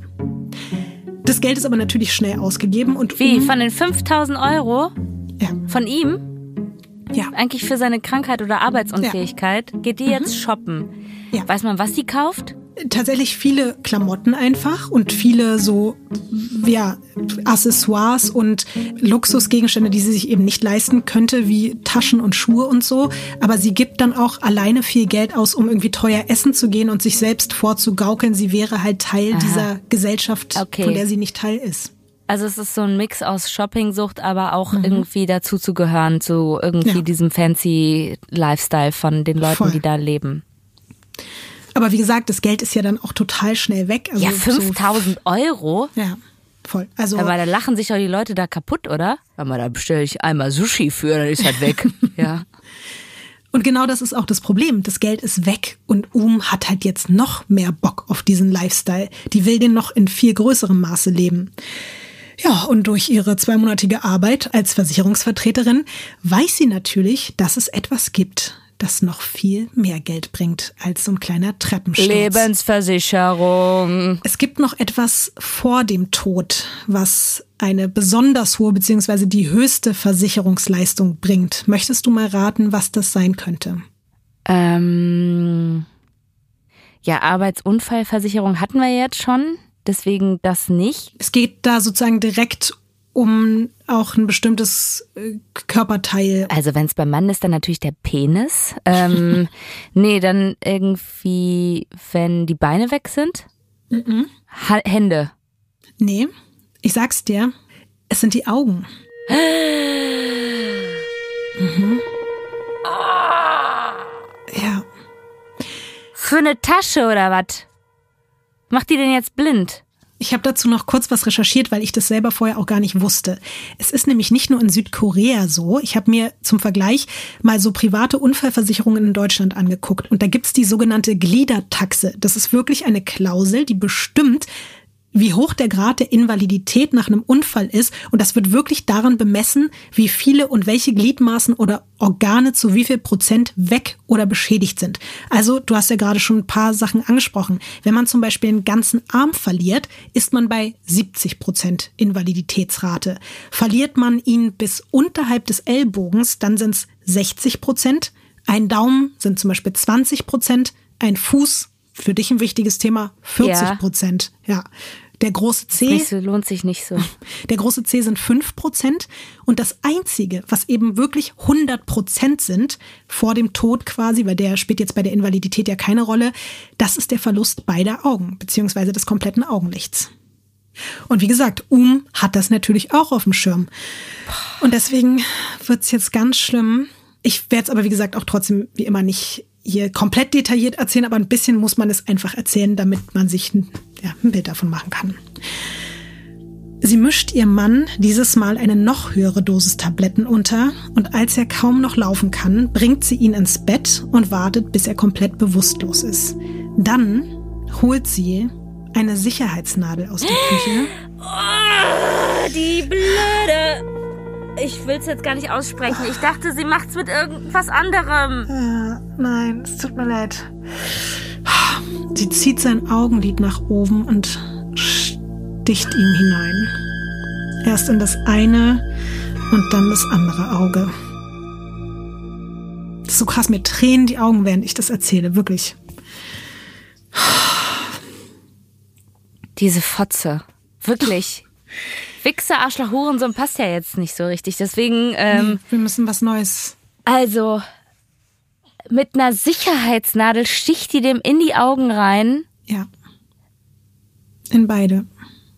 Das Geld ist aber natürlich schnell ausgegeben. Und Wie, Um, von den fünftausend Euro? Ja. Von ihm? Ja. Eigentlich für seine Krankheit oder Arbeitsunfähigkeit geht die jetzt shoppen. Ja. Weiß man, was die kauft? Tatsächlich viele Klamotten einfach und viele so, ja, Accessoires und Luxusgegenstände, die sie sich eben nicht leisten könnte, wie Taschen und Schuhe und so. Aber sie gibt dann auch alleine viel Geld aus, um irgendwie teuer essen zu gehen und sich selbst vorzugaukeln, sie wäre halt Teil Aha. dieser Gesellschaft, Okay. von der sie nicht Teil ist. Also es ist so ein Mix aus Shoppingsucht, aber auch mhm. irgendwie dazu zu gehören, zu irgendwie Ja. diesem fancy Lifestyle von den Leuten, Voll. die da leben. Aber wie gesagt, das Geld ist ja dann auch total schnell weg. Also Ja, fünftausend Euro? So, ja, voll. Also Aber da lachen sich doch die Leute da kaputt, oder? Aber da bestelle ich einmal Sushi für, dann ist halt weg. Ja. Und genau das ist auch das Problem. Das Geld ist weg und Um hat halt jetzt noch mehr Bock auf diesen Lifestyle. Die will den noch in viel größerem Maße leben. Ja, und durch ihre zweimonatige Arbeit als Versicherungsvertreterin weiß sie natürlich, dass es etwas gibt, das noch viel mehr Geld bringt als so ein kleiner Treppensturz. Lebensversicherung. Es gibt noch etwas vor dem Tod, was eine besonders hohe bzw. die höchste Versicherungsleistung bringt. Möchtest du mal raten, was das sein könnte? Ähm, ja, Arbeitsunfallversicherung hatten wir jetzt schon, deswegen das nicht. Es geht da sozusagen direkt um auch ein bestimmtes äh, Körperteil. Also wenn es beim Mann ist, dann natürlich der Penis. Ähm, nee, dann irgendwie, wenn die Beine weg sind. Mhm. Ha- Hände. Nee, ich sag's dir, es sind die Augen. Mhm. Ja. Für eine Tasche oder was? Macht die denn jetzt blind? Ich habe dazu noch kurz was recherchiert, weil ich das selber vorher auch gar nicht wusste. Es ist nämlich nicht nur in Südkorea so. Ich habe mir zum Vergleich mal so private Unfallversicherungen in Deutschland angeguckt. Und da gibt's die sogenannte Gliedertaxe. Das ist wirklich eine Klausel, die bestimmt, wie hoch der Grad der Invalidität nach einem Unfall ist. Und das wird wirklich daran bemessen, wie viele und welche Gliedmaßen oder Organe zu wie viel Prozent weg oder beschädigt sind. Also du hast ja gerade schon ein paar Sachen angesprochen. Wenn man zum Beispiel einen ganzen Arm verliert, ist man bei siebzig Prozent Invaliditätsrate. Verliert man ihn bis unterhalb des Ellbogens, dann sind es sechzig Prozent. Ein Daumen sind zum Beispiel zwanzig Prozent. Ein Fuß, für dich ein wichtiges Thema, vierzig Prozent. Ja. Der große C, Nicht so, lohnt sich nicht so. der große C sind fünf Prozent. Und das Einzige, was eben wirklich hundert Prozent sind, vor dem Tod quasi, weil der spielt jetzt bei der Invalidität ja keine Rolle, das ist der Verlust beider Augen, beziehungsweise des kompletten Augenlichts. Und wie gesagt, Um hat das natürlich auch auf dem Schirm. Und deswegen wird's jetzt ganz schlimm. Ich werde es aber, wie gesagt, auch trotzdem wie immer nicht hier komplett detailliert erzählen, aber ein bisschen muss man es einfach erzählen, damit man sich ein, ja, ein Bild davon machen kann. Sie mischt ihrem Mann dieses Mal eine noch höhere Dosis Tabletten unter und als er kaum noch laufen kann, bringt sie ihn ins Bett und wartet, bis er komplett bewusstlos ist. Dann holt sie eine Sicherheitsnadel aus der Küche. Oh, die Blöde. Ich will es jetzt gar nicht aussprechen. Ich dachte, sie macht's mit irgendwas anderem. Ja, nein, es tut mir leid. Sie zieht sein Augenlid nach oben und sticht ihm hinein. Erst in das eine und dann das andere Auge. Das ist so krass, mir tränen die Augen, während ich das erzähle, wirklich. Diese Fotze. Wirklich. Wichser, Arschloch, Hurensohn passt ja jetzt nicht so richtig. Deswegen, ähm, nee, wir müssen was Neues. Also, mit einer Sicherheitsnadel sticht die dem in die Augen rein. Ja. In beide.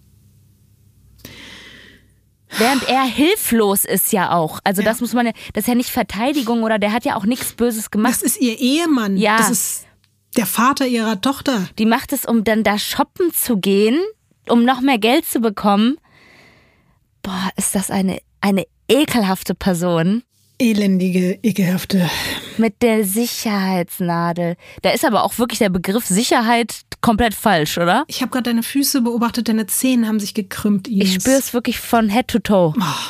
Während er hilflos ist ja auch. Also ja. das muss man ja, das ist ja nicht Verteidigung oder der hat ja auch nichts Böses gemacht. Das ist ihr Ehemann. Ja. Das ist der Vater ihrer Tochter. Die macht es, um dann da shoppen zu gehen, um noch mehr Geld zu bekommen. Boah, ist das eine, eine ekelhafte Person. Elendige, ekelhafte. Mit der Sicherheitsnadel. Da ist aber auch wirklich der Begriff Sicherheit komplett falsch, oder? Ich habe gerade deine Füße beobachtet, deine Zehen haben sich gekrümmt, Ines. Ich spüre es wirklich von Head to Toe. Oh.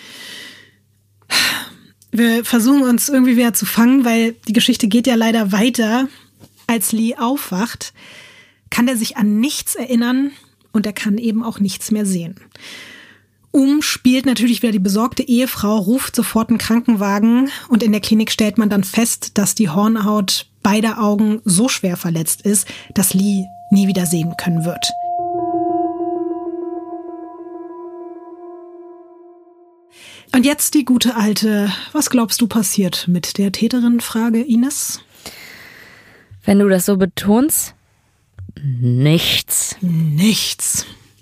Wir versuchen uns irgendwie wieder zu fangen, weil die Geschichte geht ja leider weiter. Als Lee aufwacht, kann er sich an nichts erinnern und er kann eben auch nichts mehr sehen. Um spielt natürlich wieder die besorgte Ehefrau, ruft sofort einen Krankenwagen und in der Klinik stellt man dann fest, dass die Hornhaut beider Augen so schwer verletzt ist, dass Lee nie wieder sehen können wird. Und jetzt die gute alte, was glaubst du passiert mit der Täterin-Frage, Ines? Wenn du das so betonst, nichts. Nichts.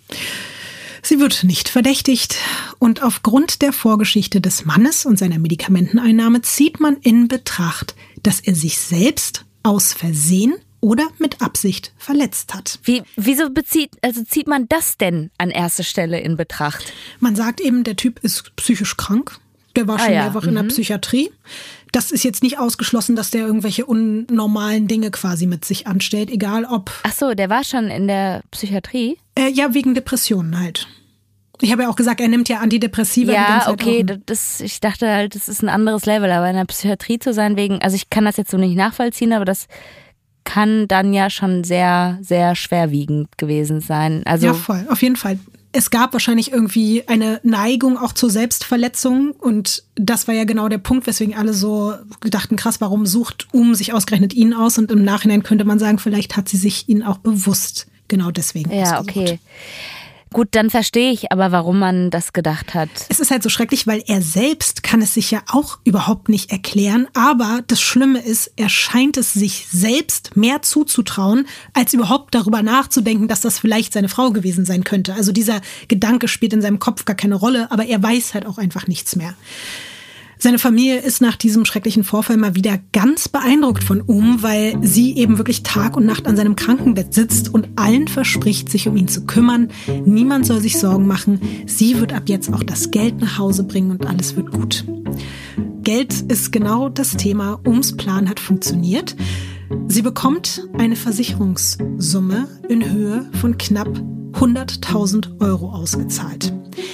Sie wird nicht verdächtigt und aufgrund der Vorgeschichte des Mannes und seiner Medikamenteneinnahme zieht man in Betracht, dass er sich selbst aus Versehen oder mit Absicht verletzt hat. Wie, wieso bezieht, also zieht man das denn an erste Stelle in Betracht? Man sagt eben, der Typ ist psychisch krank. Der war schon ah, ja. mehrfach mhm. in der Psychiatrie. Das ist jetzt nicht ausgeschlossen, dass der irgendwelche unnormalen Dinge quasi mit sich anstellt, egal ob... Ach so, der war schon in der Psychiatrie? Äh, ja, wegen Depressionen halt. Ich habe ja auch gesagt, er nimmt ja Antidepressiva die ganze Ja, Zeit. okay, auch. das, ich dachte halt, das ist ein anderes Level, aber in der Psychiatrie zu sein wegen, also ich kann das jetzt so nicht nachvollziehen, aber das kann dann ja schon sehr, sehr schwerwiegend gewesen sein. Also ja, voll, auf jeden Fall. Es gab wahrscheinlich irgendwie eine Neigung auch zur Selbstverletzung und das war ja genau der Punkt, weswegen alle so dachten, krass, warum sucht Um sich ausgerechnet ihn aus? Und im Nachhinein könnte man sagen, vielleicht hat sie sich ihn auch bewusst genau deswegen ja, ausgesucht. okay. Gut, dann verstehe ich aber, warum man das gedacht hat. Es ist halt so schrecklich, weil er selbst kann es sich ja auch überhaupt nicht erklären. Aber das Schlimme ist, er scheint es sich selbst mehr zuzutrauen, als überhaupt darüber nachzudenken, dass das vielleicht seine Frau gewesen sein könnte. Also dieser Gedanke spielt in seinem Kopf gar keine Rolle, aber er weiß halt auch einfach nichts mehr. Seine Familie ist nach diesem schrecklichen Vorfall mal wieder ganz beeindruckt von Um, weil sie eben wirklich Tag und Nacht an seinem Krankenbett sitzt und allen verspricht, sich um ihn zu kümmern. Niemand soll sich Sorgen machen. Sie wird ab jetzt auch das Geld nach Hause bringen und alles wird gut. Geld ist genau das Thema. Ums Plan hat funktioniert. Sie bekommt eine Versicherungssumme in Höhe von knapp hunderttausend Euro ausgezahlt.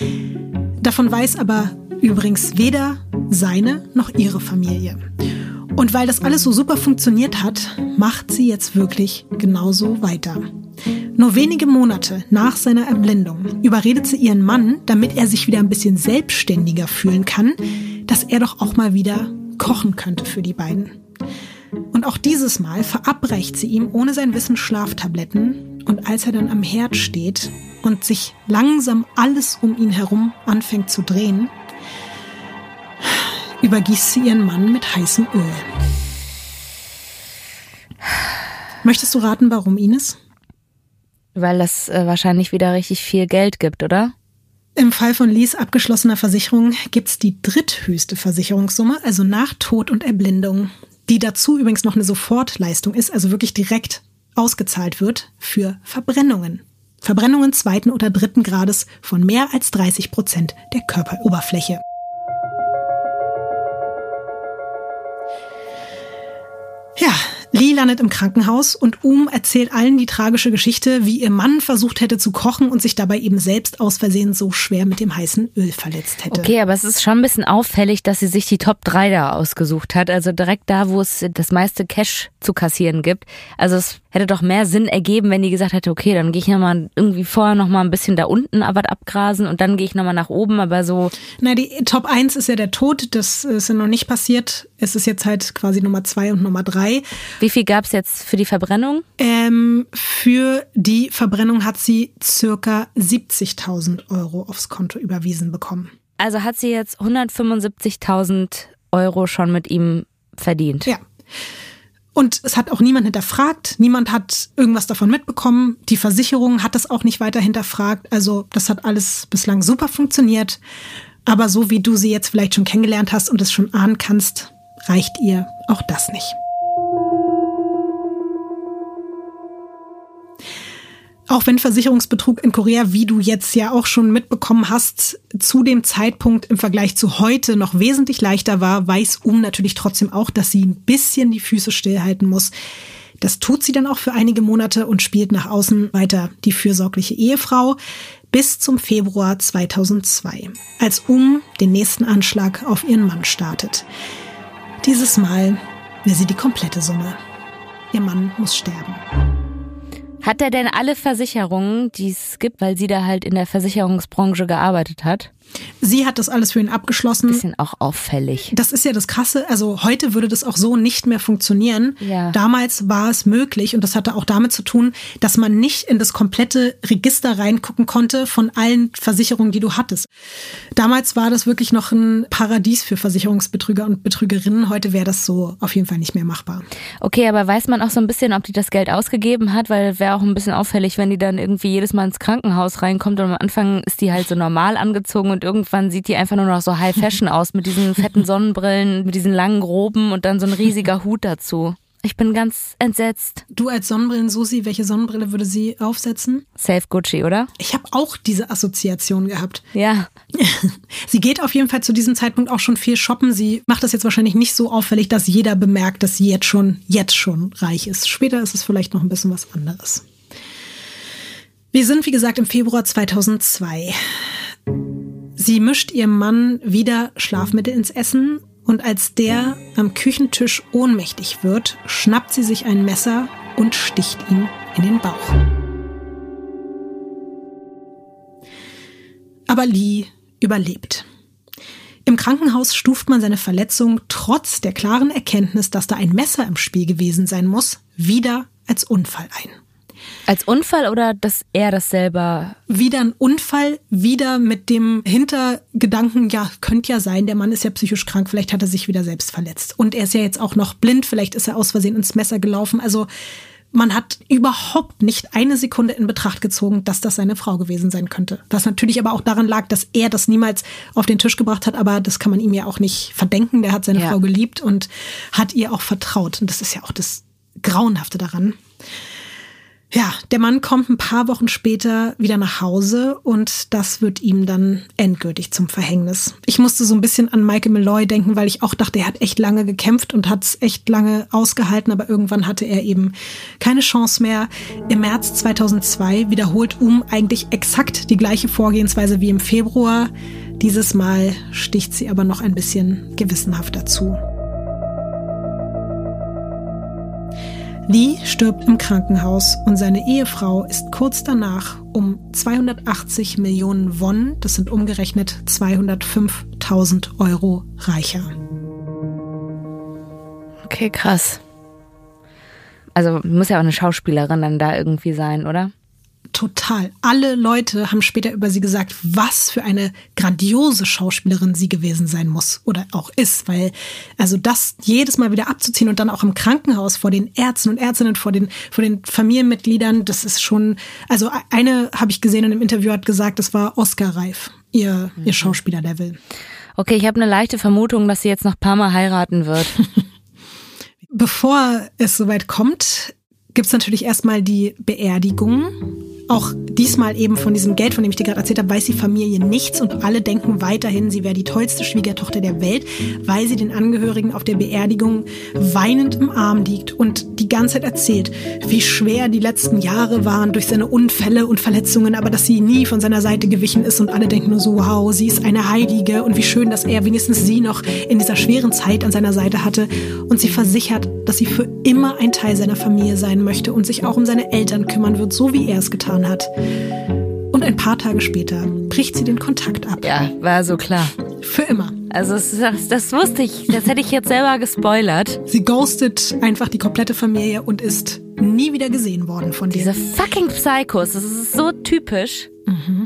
Davon weiß aber übrigens weder seine noch ihre Familie. Und weil das alles so super funktioniert hat, macht sie jetzt wirklich genauso weiter. Nur wenige Monate nach seiner Erblindung überredet sie ihren Mann, damit er sich wieder ein bisschen selbstständiger fühlen kann, dass er doch auch mal wieder kochen könnte für die beiden. Und auch dieses Mal verabreicht sie ihm ohne sein Wissen Schlaftabletten. Und als er dann am Herd steht und sich langsam alles um ihn herum anfängt zu drehen, übergießt sie ihren Mann mit heißem Öl. Möchtest du raten, warum, Ines? Weil das äh, wahrscheinlich wieder richtig viel Geld gibt, oder? Im Fall von Lees abgeschlossener Versicherung gibt's die dritthöchste Versicherungssumme, also nach Tod und Erblindung, die dazu übrigens noch eine Sofortleistung ist, also wirklich direkt ausgezahlt wird für Verbrennungen. Verbrennungen zweiten oder dritten Grades von mehr als dreißig Prozent der Körperoberfläche. Ja, Lee landet im Krankenhaus und Um erzählt allen die tragische Geschichte, wie ihr Mann versucht hätte zu kochen und sich dabei eben selbst aus Versehen so schwer mit dem heißen Öl verletzt hätte. Okay, aber es ist schon ein bisschen auffällig, dass sie sich die Top drei da ausgesucht hat. Also direkt da, wo es das meiste Cash zu kassieren gibt. Also es hätte doch mehr Sinn ergeben, wenn die gesagt hätte, okay, dann gehe ich nochmal irgendwie vorher nochmal ein bisschen da unten was abgrasen und dann gehe ich nochmal nach oben, aber so... Na, die Top eins ist ja der Tod, das ist ja noch nicht passiert. Es ist jetzt halt quasi Nummer zwei und Nummer drei. Wie viel gab es jetzt für die Verbrennung? Ähm, für die Verbrennung hat sie circa siebzigtausend Euro aufs Konto überwiesen bekommen. Also hat sie jetzt hundertfünfundsiebzigtausend Euro schon mit ihm verdient? Ja. Und es hat auch niemand hinterfragt. Niemand hat irgendwas davon mitbekommen. Die Versicherung hat das auch nicht weiter hinterfragt. Also das hat alles bislang super funktioniert. Aber so wie du sie jetzt vielleicht schon kennengelernt hast und es schon ahnen kannst, reicht ihr auch das nicht. Auch wenn Versicherungsbetrug in Korea, wie du jetzt ja auch schon mitbekommen hast, zu dem Zeitpunkt im Vergleich zu heute noch wesentlich leichter war, weiß Um natürlich trotzdem auch, dass sie ein bisschen die Füße stillhalten muss. Das tut sie dann auch für einige Monate und spielt nach außen weiter die fürsorgliche Ehefrau bis zum Februar zweitausendzwei, als Um den nächsten Anschlag auf ihren Mann startet. Dieses Mal will sie die komplette Summe. Ihr Mann muss sterben. Hat er denn alle Versicherungen, die es gibt, weil sie da halt in der Versicherungsbranche gearbeitet hat? Sie hat das alles für ihn abgeschlossen. Bisschen auch auffällig. Das ist ja das Krasse. Also heute würde das auch so nicht mehr funktionieren. Ja. Damals war es möglich und das hatte auch damit zu tun, dass man nicht in das komplette Register reingucken konnte von allen Versicherungen, die du hattest. Damals war das wirklich noch ein Paradies für Versicherungsbetrüger und Betrügerinnen. Heute wäre das so auf jeden Fall nicht mehr machbar. Okay, aber weiß man auch so ein bisschen, ob die das Geld ausgegeben hat? Weil wäre auch ein bisschen auffällig, wenn die dann irgendwie jedes Mal ins Krankenhaus reinkommt und am Anfang ist die halt so normal angezogen und irgendwann sieht die einfach nur noch so High Fashion aus mit diesen fetten Sonnenbrillen, mit diesen langen Roben und dann so ein riesiger Hut dazu. Ich bin ganz entsetzt. Du als Sonnenbrillen-Susi, welche Sonnenbrille würde sie aufsetzen? Safe Gucci, oder? Ich habe auch diese Assoziation gehabt. Ja. Sie geht auf jeden Fall zu diesem Zeitpunkt auch schon viel shoppen. Sie macht das jetzt wahrscheinlich nicht so auffällig, dass jeder bemerkt, dass sie jetzt schon, jetzt schon reich ist. Später ist es vielleicht noch ein bisschen was anderes. Wir sind, wie gesagt, im Februar zweitausendzwei. Sie mischt ihrem Mann wieder Schlafmittel ins Essen und als der am Küchentisch ohnmächtig wird, schnappt sie sich ein Messer und sticht ihn in den Bauch. Aber Lee überlebt. Im Krankenhaus stuft man seine Verletzung trotz der klaren Erkenntnis, dass da ein Messer im Spiel gewesen sein muss, wieder als Unfall ein. Als Unfall oder dass er das selber... Wieder ein Unfall, wieder mit dem Hintergedanken, ja, könnte ja sein, der Mann ist ja psychisch krank, vielleicht hat er sich wieder selbst verletzt. Und er ist ja jetzt auch noch blind, vielleicht ist er aus Versehen ins Messer gelaufen. Also man hat überhaupt nicht eine Sekunde in Betracht gezogen, dass das seine Frau gewesen sein könnte. Was natürlich aber auch daran lag, dass er das niemals auf den Tisch gebracht hat, aber das kann man ihm ja auch nicht verdenken. Der hat seine ja. Frau geliebt und hat ihr auch vertraut. Und das ist ja auch das Grauenhafte daran. Ja, der Mann kommt ein paar Wochen später wieder nach Hause und das wird ihm dann endgültig zum Verhängnis. Ich musste so ein bisschen an Michael Malloy denken, weil ich auch dachte, er hat echt lange gekämpft und hat es echt lange ausgehalten, aber irgendwann hatte er eben keine Chance mehr. Im März zweitausendzwei wiederholt Um eigentlich exakt die gleiche Vorgehensweise wie im Februar. Dieses Mal sticht sie aber noch ein bisschen gewissenhafter zu. Lee stirbt im Krankenhaus und seine Ehefrau ist kurz danach um zweihundertachtzig Millionen Won, das sind umgerechnet zweihundertfünftausend Euro, reicher. Okay, krass. Also muss ja auch eine Schauspielerin dann da irgendwie sein, oder? Total. Alle Leute haben später über sie gesagt, was für eine grandiose Schauspielerin sie gewesen sein muss oder auch ist, weil also das jedes Mal wieder abzuziehen und dann auch im Krankenhaus vor den Ärzten und Ärztinnen, vor den vor den Familienmitgliedern, das ist schon, also eine habe ich gesehen in einem Interview, hat gesagt, das war Oscar-reif, ihr, mhm. ihr Schauspielerlevel. Okay, ich habe eine leichte Vermutung, dass sie jetzt noch ein paar Mal heiraten wird. Bevor es soweit kommt, gibt es natürlich erstmal die Beerdigung. Auch diesmal eben von diesem Geld, von dem ich dir gerade erzählt habe, weiß die Familie nichts und alle denken weiterhin, sie wäre die tollste Schwiegertochter der Welt, weil sie den Angehörigen auf der Beerdigung weinend im Arm liegt und die ganze Zeit erzählt, wie schwer die letzten Jahre waren durch seine Unfälle und Verletzungen, aber dass sie nie von seiner Seite gewichen ist und alle denken nur so, wow, sie ist eine Heilige und wie schön, dass er wenigstens sie noch in dieser schweren Zeit an seiner Seite hatte und sie versichert, dass sie für immer ein Teil seiner Familie sein möchte und sich auch um seine Eltern kümmern wird, so wie er es getan hat. Und ein paar Tage später bricht sie den Kontakt ab. Ja, war so klar. Für immer. Also das, das wusste ich, das hätte ich jetzt selber gespoilert. Sie ghostet einfach die komplette Familie und ist nie wieder gesehen worden von Diese denen. fucking Psychos, das ist so typisch. Mhm.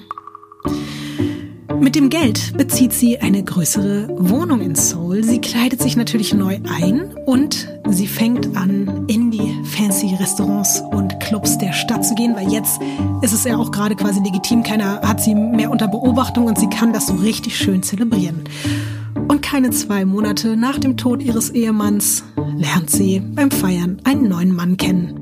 Mit dem Geld bezieht sie eine größere Wohnung in Seoul. Sie kleidet sich natürlich neu ein und sie fängt an, in die fancy Restaurants und Clubs der Stadt zu gehen, weil jetzt ist es ja auch gerade quasi legitim. Keiner hat sie mehr unter Beobachtung und sie kann das so richtig schön zelebrieren. Und keine zwei Monate nach dem Tod ihres Ehemanns lernt sie beim Feiern einen neuen Mann kennen.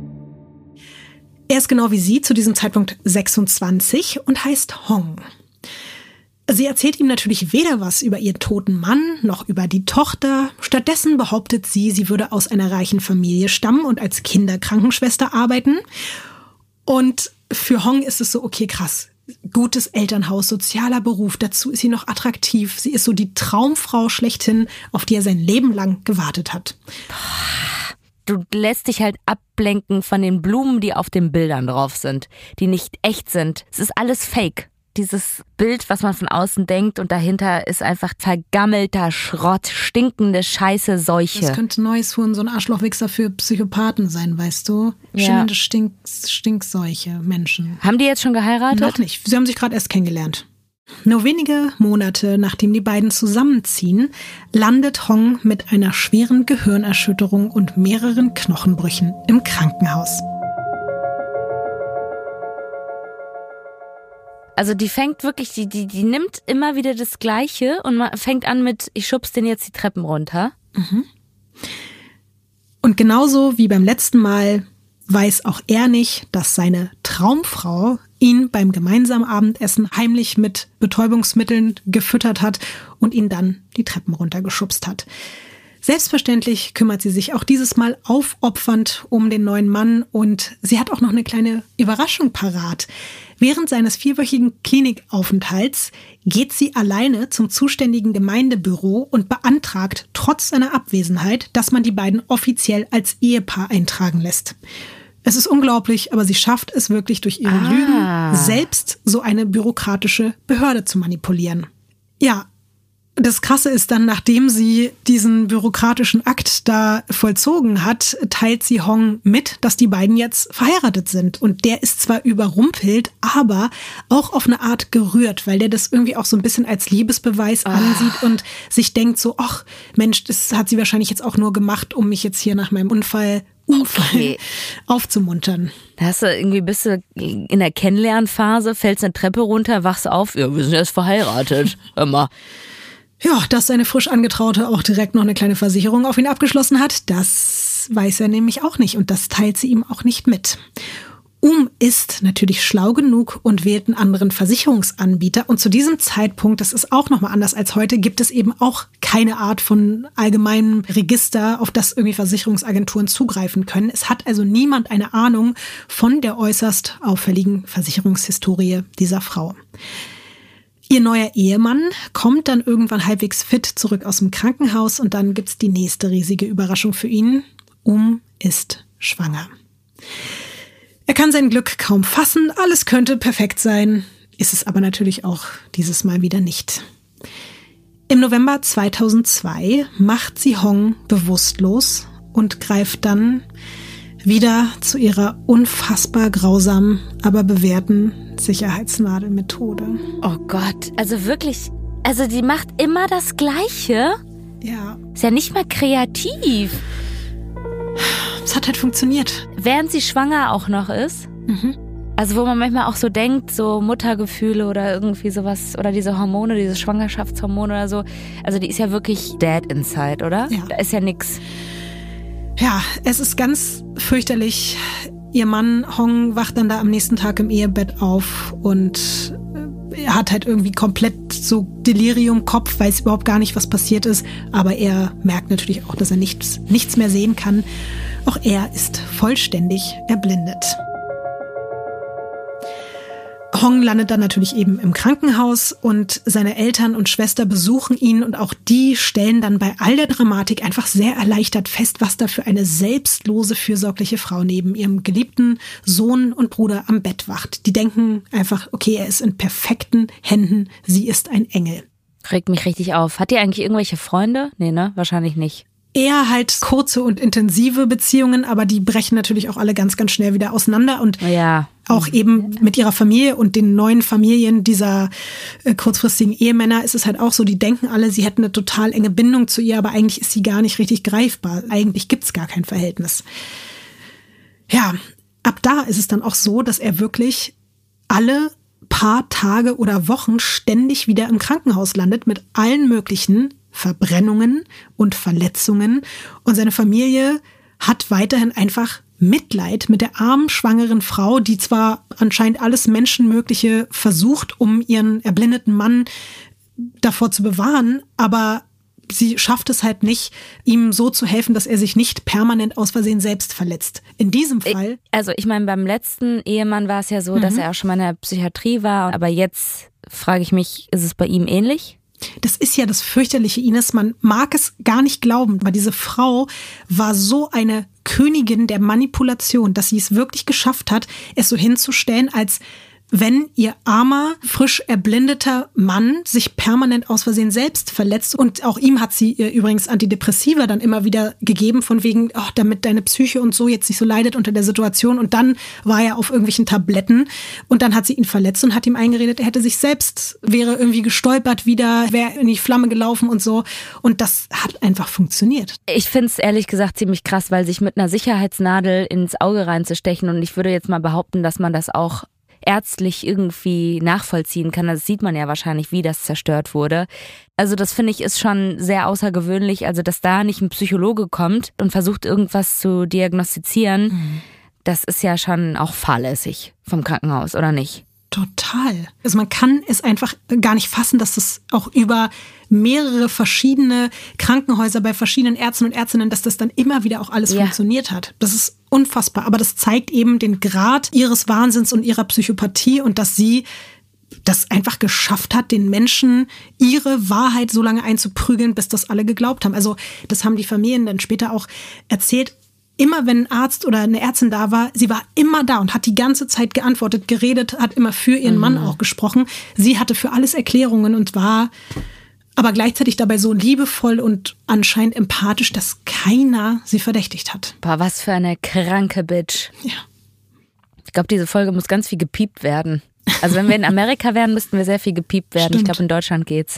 Er ist genau wie sie zu diesem Zeitpunkt sechsundzwanzig und heißt Hong. Sie erzählt ihm natürlich weder was über ihren toten Mann noch über die Tochter. Stattdessen behauptet sie, sie würde aus einer reichen Familie stammen und als Kinderkrankenschwester arbeiten. Und für Hong ist es so, okay, krass, gutes Elternhaus, sozialer Beruf, dazu ist sie noch attraktiv. Sie ist so die Traumfrau schlechthin, auf die er sein Leben lang gewartet hat. Du lässt dich halt ablenken von den Blumen, die auf den Bildern drauf sind, die nicht echt sind. Es ist alles fake. Dieses Bild, was man von außen denkt und dahinter ist einfach vergammelter Schrott, stinkende Scheiße, Seuche. Das könnte Neues-Huhn, so ein Arschlochwichser für Psychopathen sein, weißt du? Ja. Schimmernde Stink, Stinkseuche, Menschen. Haben die jetzt schon geheiratet? Noch nicht. Sie haben sich gerade erst kennengelernt. Nur wenige Monate nachdem die beiden zusammenziehen, landet Hong mit einer schweren Gehirnerschütterung und mehreren Knochenbrüchen im Krankenhaus. Also die fängt wirklich, die, die, die nimmt immer wieder das Gleiche und man fängt an mit, ich schubs den jetzt die Treppen runter. Mhm. Und genauso wie beim letzten Mal weiß auch er nicht, dass seine Traumfrau ihn beim gemeinsamen Abendessen heimlich mit Betäubungsmitteln gefüttert hat und ihn dann die Treppen runtergeschubst hat. Selbstverständlich kümmert sie sich auch dieses Mal aufopfernd um den neuen Mann und sie hat auch noch eine kleine Überraschung parat. Während seines vierwöchigen Klinikaufenthalts geht sie alleine zum zuständigen Gemeindebüro und beantragt trotz seiner Abwesenheit, dass man die beiden offiziell als Ehepaar eintragen lässt. Es ist unglaublich, aber sie schafft es wirklich durch ihre Ah. Lügen, selbst so eine bürokratische Behörde zu manipulieren. Ja, das Krasse ist dann, nachdem sie diesen bürokratischen Akt da vollzogen hat, teilt sie Hong mit, dass die beiden jetzt verheiratet sind. Und der ist zwar überrumpelt, aber auch auf eine Art gerührt, weil der das irgendwie auch so ein bisschen als Liebesbeweis ansieht und sich denkt so, ach Mensch, das hat sie wahrscheinlich jetzt auch nur gemacht, um mich jetzt hier nach meinem Unfall, Unfall Okay. aufzumuntern. Da hast du irgendwie, bist du in der Kennenlernphase, fällst eine Treppe runter, wachst auf, ja, wir sind erst verheiratet. Immer. Ja, dass seine frisch Angetraute auch direkt noch eine kleine Versicherung auf ihn abgeschlossen hat, das weiß er nämlich auch nicht und das teilt sie ihm auch nicht mit. Um ist natürlich schlau genug und wählt einen anderen Versicherungsanbieter und zu diesem Zeitpunkt, das ist auch nochmal anders als heute, gibt es eben auch keine Art von allgemeinem Register, auf das irgendwie Versicherungsagenturen zugreifen können. Es hat also niemand eine Ahnung von der äußerst auffälligen Versicherungshistorie dieser Frau. Ihr neuer Ehemann kommt dann irgendwann halbwegs fit zurück aus dem Krankenhaus und dann gibt's die nächste riesige Überraschung für ihn. Um ist schwanger. Er kann sein Glück kaum fassen, alles könnte perfekt sein, ist es aber natürlich auch dieses Mal wieder nicht. Im November zweitausendzwei macht sie Hong bewusstlos und greift dann wieder zu ihrer unfassbar grausamen, aber bewährten Sicherheitsnadelmethode. Oh Gott, also wirklich, also die macht immer das Gleiche. Ja, Ist ja nicht mal kreativ. es hat halt funktioniert. Während sie schwanger auch noch ist. Mhm. Also wo man manchmal auch so denkt, so Muttergefühle oder irgendwie sowas, oder diese Hormone, diese Schwangerschaftshormone oder so. Also die ist ja wirklich dead inside, oder? Ja. Da ist ja nix. Ja, es ist ganz fürchterlich. Ihr Mann Hong wacht dann da am nächsten Tag im Ehebett auf und er hat halt irgendwie komplett so Delirium, Kopf, weiß überhaupt gar nicht, was passiert ist. Aber er merkt natürlich auch, dass er nichts, nichts mehr sehen kann. Auch er ist vollständig erblindet. Hong landet dann natürlich eben im Krankenhaus und seine Eltern und Schwester besuchen ihn und auch die stellen dann bei all der Dramatik einfach sehr erleichtert fest, was da für eine selbstlose, fürsorgliche Frau neben ihrem geliebten Sohn und Bruder am Bett wacht. Die denken einfach, okay, er ist in perfekten Händen, sie ist ein Engel. Regt mich richtig auf. Hat die eigentlich irgendwelche Freunde? Nee, ne? Wahrscheinlich nicht. Eher halt kurze und intensive Beziehungen, aber die brechen natürlich auch alle ganz, ganz schnell wieder auseinander und ja. Auch eben mit ihrer Familie und den neuen Familien dieser äh, kurzfristigen Ehemänner ist es halt auch so, die denken alle, sie hätten eine total enge Bindung zu ihr, aber eigentlich ist sie gar nicht richtig greifbar. Eigentlich gibt's gar kein Verhältnis. Ja, ab da ist es dann auch so, dass er wirklich alle paar Tage oder Wochen ständig wieder im Krankenhaus landet mit allen möglichen Verbrennungen und Verletzungen und seine Familie hat weiterhin einfach Mitleid mit der armen, schwangeren Frau, die zwar anscheinend alles Menschenmögliche versucht, um ihren erblindeten Mann davor zu bewahren, aber sie schafft es halt nicht, ihm so zu helfen, dass er sich nicht permanent aus Versehen selbst verletzt. In diesem Fall... Also ich meine, beim letzten Ehemann war es ja so, mhm. dass er auch schon mal in der Psychiatrie war, aber jetzt frage ich mich, ist es bei ihm ähnlich? Das ist ja das fürchterliche, Ines. Man mag es gar nicht glauben, aber diese Frau war so eine Königin der Manipulation, dass sie es wirklich geschafft hat, es so hinzustellen, als wenn ihr armer, frisch erblindeter Mann sich permanent aus Versehen selbst verletzt. Und auch ihm hat sie übrigens Antidepressiva dann immer wieder gegeben, von wegen, oh, damit deine Psyche und so jetzt nicht so leidet unter der Situation. Und dann war er auf irgendwelchen Tabletten und dann hat sie ihn verletzt und hat ihm eingeredet, er hätte sich selbst, wäre irgendwie gestolpert wieder, wäre in die Flamme gelaufen und so. Und das hat einfach funktioniert. Ich finde es ehrlich gesagt ziemlich krass, weil sich mit einer Sicherheitsnadel ins Auge reinzustechen, und ich würde jetzt mal behaupten, dass man das auch ärztlich irgendwie nachvollziehen kann. Das sieht man ja wahrscheinlich, wie das zerstört wurde. Also das finde ich ist schon sehr außergewöhnlich, also dass da nicht ein Psychologe kommt und versucht irgendwas zu diagnostizieren, mhm. das ist ja schon auch fahrlässig vom Krankenhaus, oder nicht? Total. Also man kann es einfach gar nicht fassen, dass das auch über mehrere verschiedene Krankenhäuser bei verschiedenen Ärzten und Ärztinnen, dass das dann immer wieder auch alles ja. funktioniert hat. Das ist unfassbar. Aber das zeigt eben den Grad ihres Wahnsinns und ihrer Psychopathie und dass sie das einfach geschafft hat, den Menschen ihre Wahrheit so lange einzuprügeln, bis das alle geglaubt haben. Also das haben die Familien dann später auch erzählt. Immer wenn ein Arzt oder eine Ärztin da war, sie war immer da und hat die ganze Zeit geantwortet, geredet, hat immer für ihren mhm. Mann auch gesprochen. Sie hatte für alles Erklärungen und war aber gleichzeitig dabei so liebevoll und anscheinend empathisch, dass keiner sie verdächtigt hat. Boah, was für eine kranke Bitch. Ja. Ich glaube, diese Folge muss ganz viel gepiept werden. Also wenn wir in Amerika wären, müssten wir sehr viel gepiept werden. Stimmt. Ich glaube, in Deutschland geht's.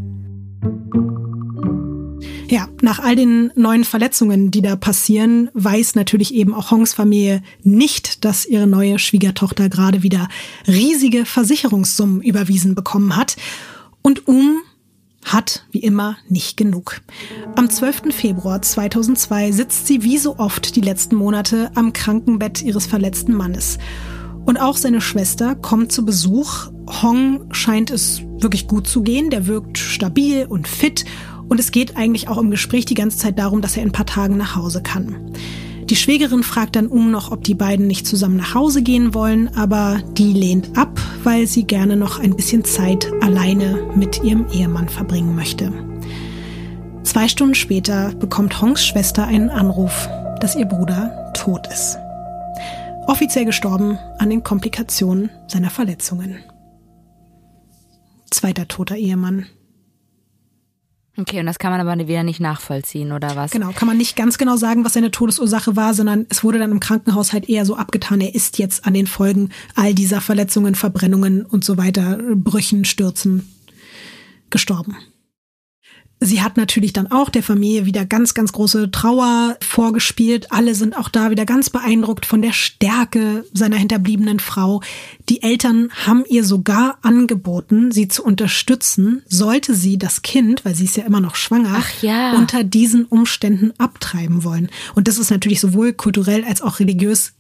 Ja, nach all den neuen Verletzungen, die da passieren, weiß natürlich eben auch Hongs Familie nicht, dass ihre neue Schwiegertochter gerade wieder riesige Versicherungssummen überwiesen bekommen hat. Und Um hat, wie immer, nicht genug. Am zwölften Februar zweitausendzwei sitzt sie wie so oft die letzten Monate am Krankenbett ihres verletzten Mannes. Und auch seine Schwester kommt zu Besuch. Hong scheint es wirklich gut zu gehen, der wirkt stabil und fit. Und es geht eigentlich auch im Gespräch die ganze Zeit darum, dass er in ein paar Tagen nach Hause kann. Die Schwägerin fragt dann Um noch, ob die beiden nicht zusammen nach Hause gehen wollen, aber die lehnt ab, weil sie gerne noch ein bisschen Zeit alleine mit ihrem Ehemann verbringen möchte. Zwei Stunden später bekommt Hongs Schwester einen Anruf, dass ihr Bruder tot ist. Offiziell gestorben an den Komplikationen seiner Verletzungen. Zweiter toter Ehemann. Okay, und das kann man aber wieder nicht nachvollziehen, oder was? Genau, kann man nicht ganz genau sagen, was seine Todesursache war, sondern es wurde dann im Krankenhaus halt eher so abgetan, er ist jetzt an den Folgen all dieser Verletzungen, Verbrennungen und so weiter, Brüchen, Stürzen gestorben. Sie hat natürlich dann auch der Familie wieder ganz, ganz große Trauer vorgespielt. Alle sind auch da wieder ganz beeindruckt von der Stärke seiner hinterbliebenen Frau. Die Eltern haben ihr sogar angeboten, sie zu unterstützen, sollte sie das Kind, weil sie ist ja immer noch schwanger, Ach ja. unter diesen Umständen abtreiben wollen. Und das ist natürlich sowohl kulturell als auch religiös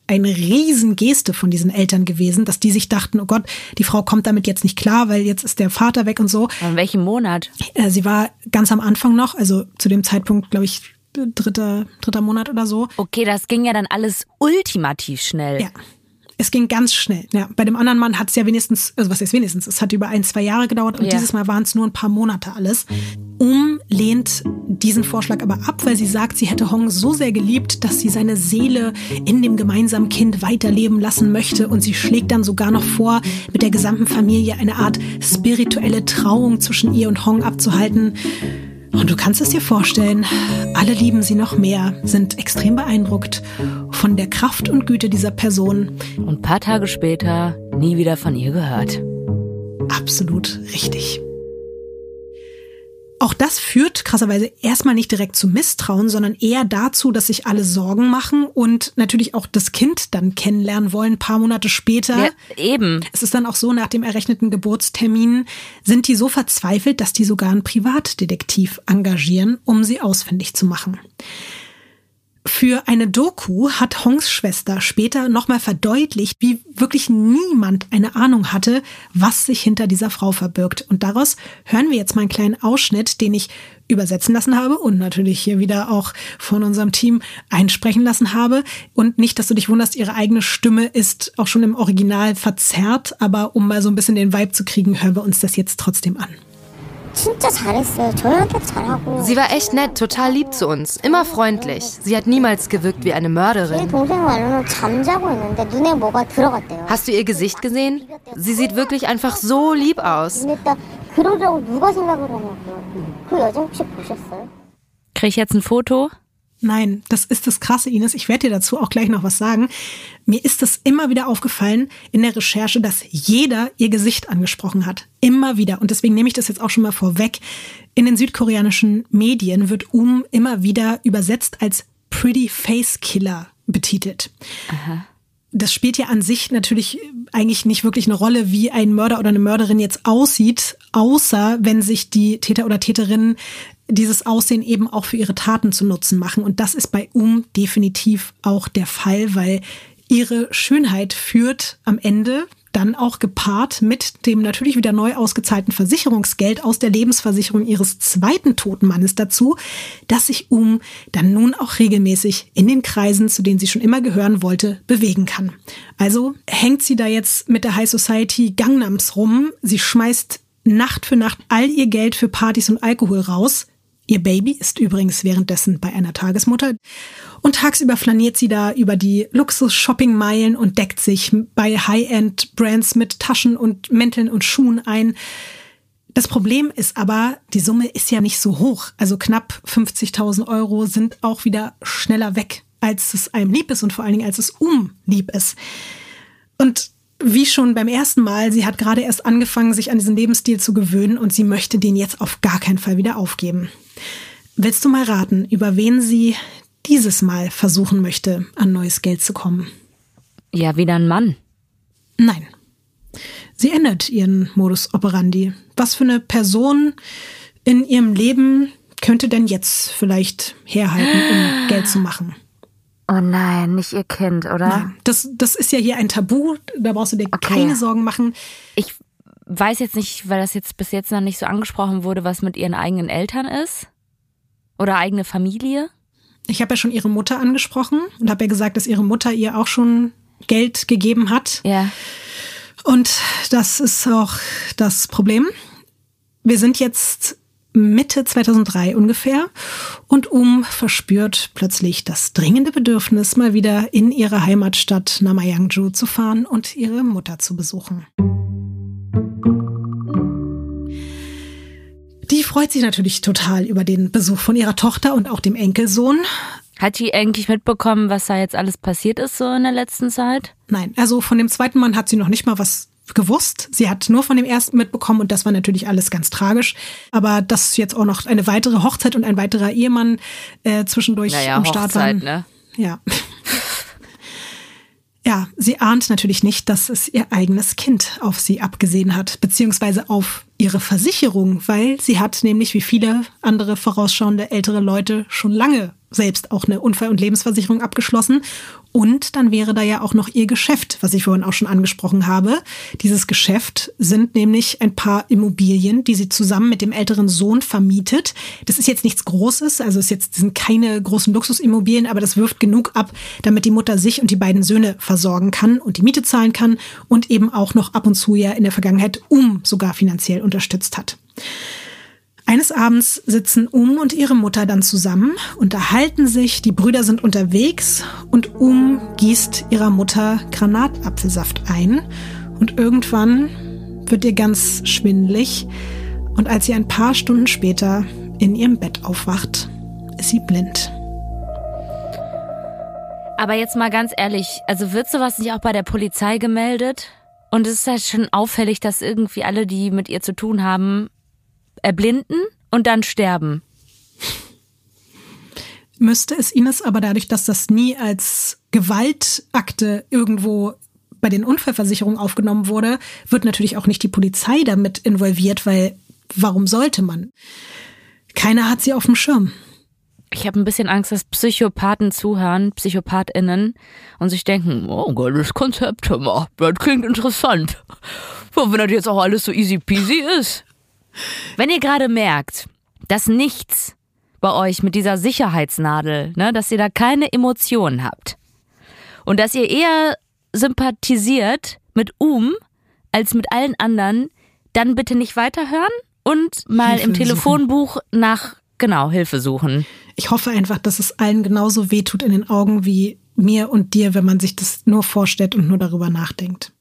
eine riesen Geste von diesen Eltern gewesen, dass die sich dachten, oh Gott, die Frau kommt damit jetzt nicht klar, weil jetzt ist der Vater weg und so. In welchem Monat? Äh, sie war ganz am Anfang noch, also zu dem Zeitpunkt, glaube ich, dritter, dritter Monat oder so. Okay, das ging ja dann alles ultimativ schnell. Ja. Es ging ganz schnell. Ja, bei dem anderen Mann hat es ja wenigstens, also was heißt wenigstens, es hat über ein, zwei Jahre gedauert und ja. dieses Mal waren es nur ein paar Monate alles. Um lehnt diesen Vorschlag aber ab, weil sie sagt, sie hätte Hong so sehr geliebt, dass sie seine Seele in dem gemeinsamen Kind weiterleben lassen möchte und sie schlägt dann sogar noch vor, mit der gesamten Familie eine Art spirituelle Trauung zwischen ihr und Hong abzuhalten. Und du kannst es dir vorstellen, alle lieben sie noch mehr, sind extrem beeindruckt von der Kraft und Güte dieser Person. Und ein paar Tage später nie wieder von ihr gehört. Absolut richtig. Auch das führt krasserweise erstmal nicht direkt zu Misstrauen, sondern eher dazu, dass sich alle Sorgen machen und natürlich auch das Kind dann kennenlernen wollen, ein paar Monate später. Ja, eben. Es ist dann auch so, nach dem errechneten Geburtstermin sind die so verzweifelt, dass die sogar einen Privatdetektiv engagieren, um sie ausfindig zu machen. Für eine Doku hat Hongs Schwester später nochmal verdeutlicht, wie wirklich niemand eine Ahnung hatte, was sich hinter dieser Frau verbirgt. Und daraus hören wir jetzt mal einen kleinen Ausschnitt, den ich übersetzen lassen habe und natürlich hier wieder auch von unserem Team einsprechen lassen habe. Und nicht, dass du dich wunderst, ihre eigene Stimme ist auch schon im Original verzerrt, aber um mal so ein bisschen den Vibe zu kriegen, hören wir uns das jetzt trotzdem an. Sie war echt nett, total lieb zu uns, immer freundlich. Sie hat niemals gewirkt wie eine Mörderin. Hast du ihr Gesicht gesehen? Sie sieht wirklich einfach so lieb aus. Krieg ich jetzt ein Foto? Nein, das ist das Krasse, Ines. Ich werde dir dazu auch gleich noch was sagen. Mir ist das immer wieder aufgefallen in der Recherche, dass jeder ihr Gesicht angesprochen hat. Immer wieder. Und deswegen nehme ich das jetzt auch schon mal vorweg. In den südkoreanischen Medien wird Um immer wieder übersetzt als Pretty Face Killer betitelt. Aha. Das spielt ja an sich natürlich eigentlich nicht wirklich eine Rolle, wie ein Mörder oder eine Mörderin jetzt aussieht, außer wenn sich die Täter oder Täterinnen dieses Aussehen eben auch für ihre Taten zu Nutzen machen. Und das ist bei Um definitiv auch der Fall, weil ihre Schönheit führt am Ende dann auch gepaart mit dem natürlich wieder neu ausgezahlten Versicherungsgeld aus der Lebensversicherung ihres zweiten toten Mannes dazu, dass sich Um dann nun auch regelmäßig in den Kreisen, zu denen sie schon immer gehören wollte, bewegen kann. Also hängt sie da jetzt mit der High Society Gangnams rum. Sie schmeißt Nacht für Nacht all ihr Geld für Partys und Alkohol raus. Ihr Baby ist übrigens währenddessen bei einer Tagesmutter. Und tagsüber flaniert sie da über die Luxus-Shopping-Meilen und deckt sich bei High-End-Brands mit Taschen und Mänteln und Schuhen ein. Das Problem ist aber, die Summe ist ja nicht so hoch. Also knapp fünfzigtausend Euro sind auch wieder schneller weg, als es einem lieb ist und vor allen Dingen, als es Um lieb ist. Und wie schon beim ersten Mal, sie hat gerade erst angefangen, sich an diesen Lebensstil zu gewöhnen und sie möchte den jetzt auf gar keinen Fall wieder aufgeben. Willst du mal raten, über wen sie dieses Mal versuchen möchte, an neues Geld zu kommen? Ja, wieder ein Mann. Nein. Sie ändert ihren Modus operandi. Was für eine Person in ihrem Leben könnte denn jetzt vielleicht herhalten, um Geld zu machen? Oh nein, nicht ihr Kind, oder? Nein, das, das ist ja hier ein Tabu, da brauchst du dir okay. keine Sorgen machen. Ich weiß jetzt nicht, weil das jetzt bis jetzt noch nicht so angesprochen wurde, was mit ihren eigenen Eltern ist? Oder eigene Familie? Ich habe ja schon ihre Mutter angesprochen und habe ja gesagt, dass ihre Mutter ihr auch schon Geld gegeben hat. Ja. Und das ist auch das Problem. Wir sind jetzt Mitte zweitausenddrei ungefähr und Um verspürt plötzlich das dringende Bedürfnis, mal wieder in ihre Heimatstadt Namyangju zu fahren und ihre Mutter zu besuchen. Die freut sich natürlich total über den Besuch von ihrer Tochter und auch dem Enkelsohn. Hat die eigentlich mitbekommen, was da jetzt alles passiert ist so in der letzten Zeit? Nein, also von dem zweiten Mann hat sie noch nicht mal was gewusst. Sie hat nur von dem ersten mitbekommen und das war natürlich alles ganz tragisch. Aber dass jetzt auch noch eine weitere Hochzeit und ein weiterer Ehemann äh, zwischendurch naja, am Start Hochzeit, waren. Ne? Ja. Ja, sie ahnt natürlich nicht, dass es ihr eigenes Kind auf sie abgesehen hat, beziehungsweise auf ihre Versicherung, weil sie hat nämlich wie viele andere vorausschauende ältere Leute schon lange selbst auch eine Unfall- und Lebensversicherung abgeschlossen. Und dann wäre da ja auch noch ihr Geschäft, was ich vorhin auch schon angesprochen habe. Dieses Geschäft sind nämlich ein paar Immobilien, die sie zusammen mit dem älteren Sohn vermietet. Das ist jetzt nichts Großes, also es jetzt, sind keine großen Luxusimmobilien, aber das wirft genug ab, damit die Mutter sich und die beiden Söhne versorgen kann und die Miete zahlen kann und eben auch noch ab und zu ja in der Vergangenheit Um sogar finanziell unterstützt hat. Eines Abends sitzen Um und ihre Mutter dann zusammen, unterhalten sich, die Brüder sind unterwegs und Um gießt ihrer Mutter Granatapfelsaft ein und irgendwann wird ihr ganz schwindelig und als sie ein paar Stunden später in ihrem Bett aufwacht, ist sie blind. Aber jetzt mal ganz ehrlich, also wird sowas nicht auch bei der Polizei gemeldet? Und es ist halt schon auffällig, dass irgendwie alle, die mit ihr zu tun haben, erblinden und dann sterben. Müsste es Ines aber dadurch, dass das nie als Gewaltakte irgendwo bei den Unfallversicherungen aufgenommen wurde, wird natürlich auch nicht die Polizei damit involviert, weil warum sollte man? Keiner hat sie auf dem Schirm. Ich habe ein bisschen Angst, dass Psychopathen zuhören, PsychopathInnen, und sich denken, oh, geiles Konzept, das klingt interessant. Wenn das jetzt auch alles so easy peasy ist. Wenn ihr gerade merkt, dass nichts bei euch mit dieser Sicherheitsnadel, ne, dass ihr da keine Emotionen habt und dass ihr eher sympathisiert mit Um als mit allen anderen, dann bitte nicht weiterhören und mal Hilfe im Telefonbuch suchen. nach, genau, Hilfe suchen. Ich hoffe einfach, dass es allen genauso wehtut in den Augen wie mir und dir, wenn man sich das nur vorstellt und nur darüber nachdenkt.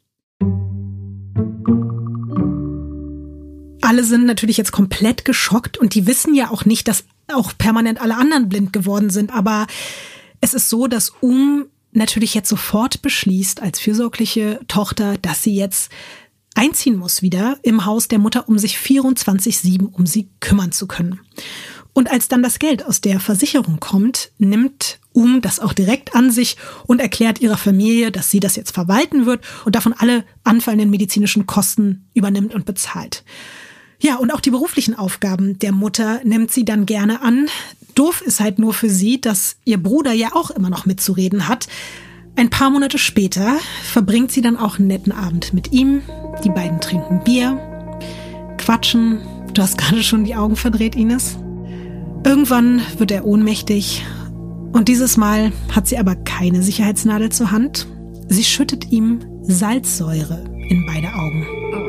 Alle sind natürlich jetzt komplett geschockt und die wissen ja auch nicht, dass auch permanent alle anderen blind geworden sind. Aber es ist so, dass Um natürlich jetzt sofort beschließt als fürsorgliche Tochter, dass sie jetzt einziehen muss wieder im Haus der Mutter, um sich vierundzwanzig sieben um sie kümmern zu können. Und als dann das Geld aus der Versicherung kommt, nimmt Um das auch direkt an sich und erklärt ihrer Familie, dass sie das jetzt verwalten wird und davon alle anfallenden medizinischen Kosten übernimmt und bezahlt. Ja, und auch die beruflichen Aufgaben der Mutter nimmt sie dann gerne an. Doof ist halt nur für sie, dass ihr Bruder ja auch immer noch mitzureden hat. Ein paar Monate später verbringt sie dann auch einen netten Abend mit ihm. Die beiden trinken Bier, quatschen. Du hast gerade schon die Augen verdreht, Ines. Irgendwann wird er ohnmächtig. Und dieses Mal hat sie aber keine Sicherheitsnadel zur Hand. Sie schüttet ihm Salzsäure in beide Augen.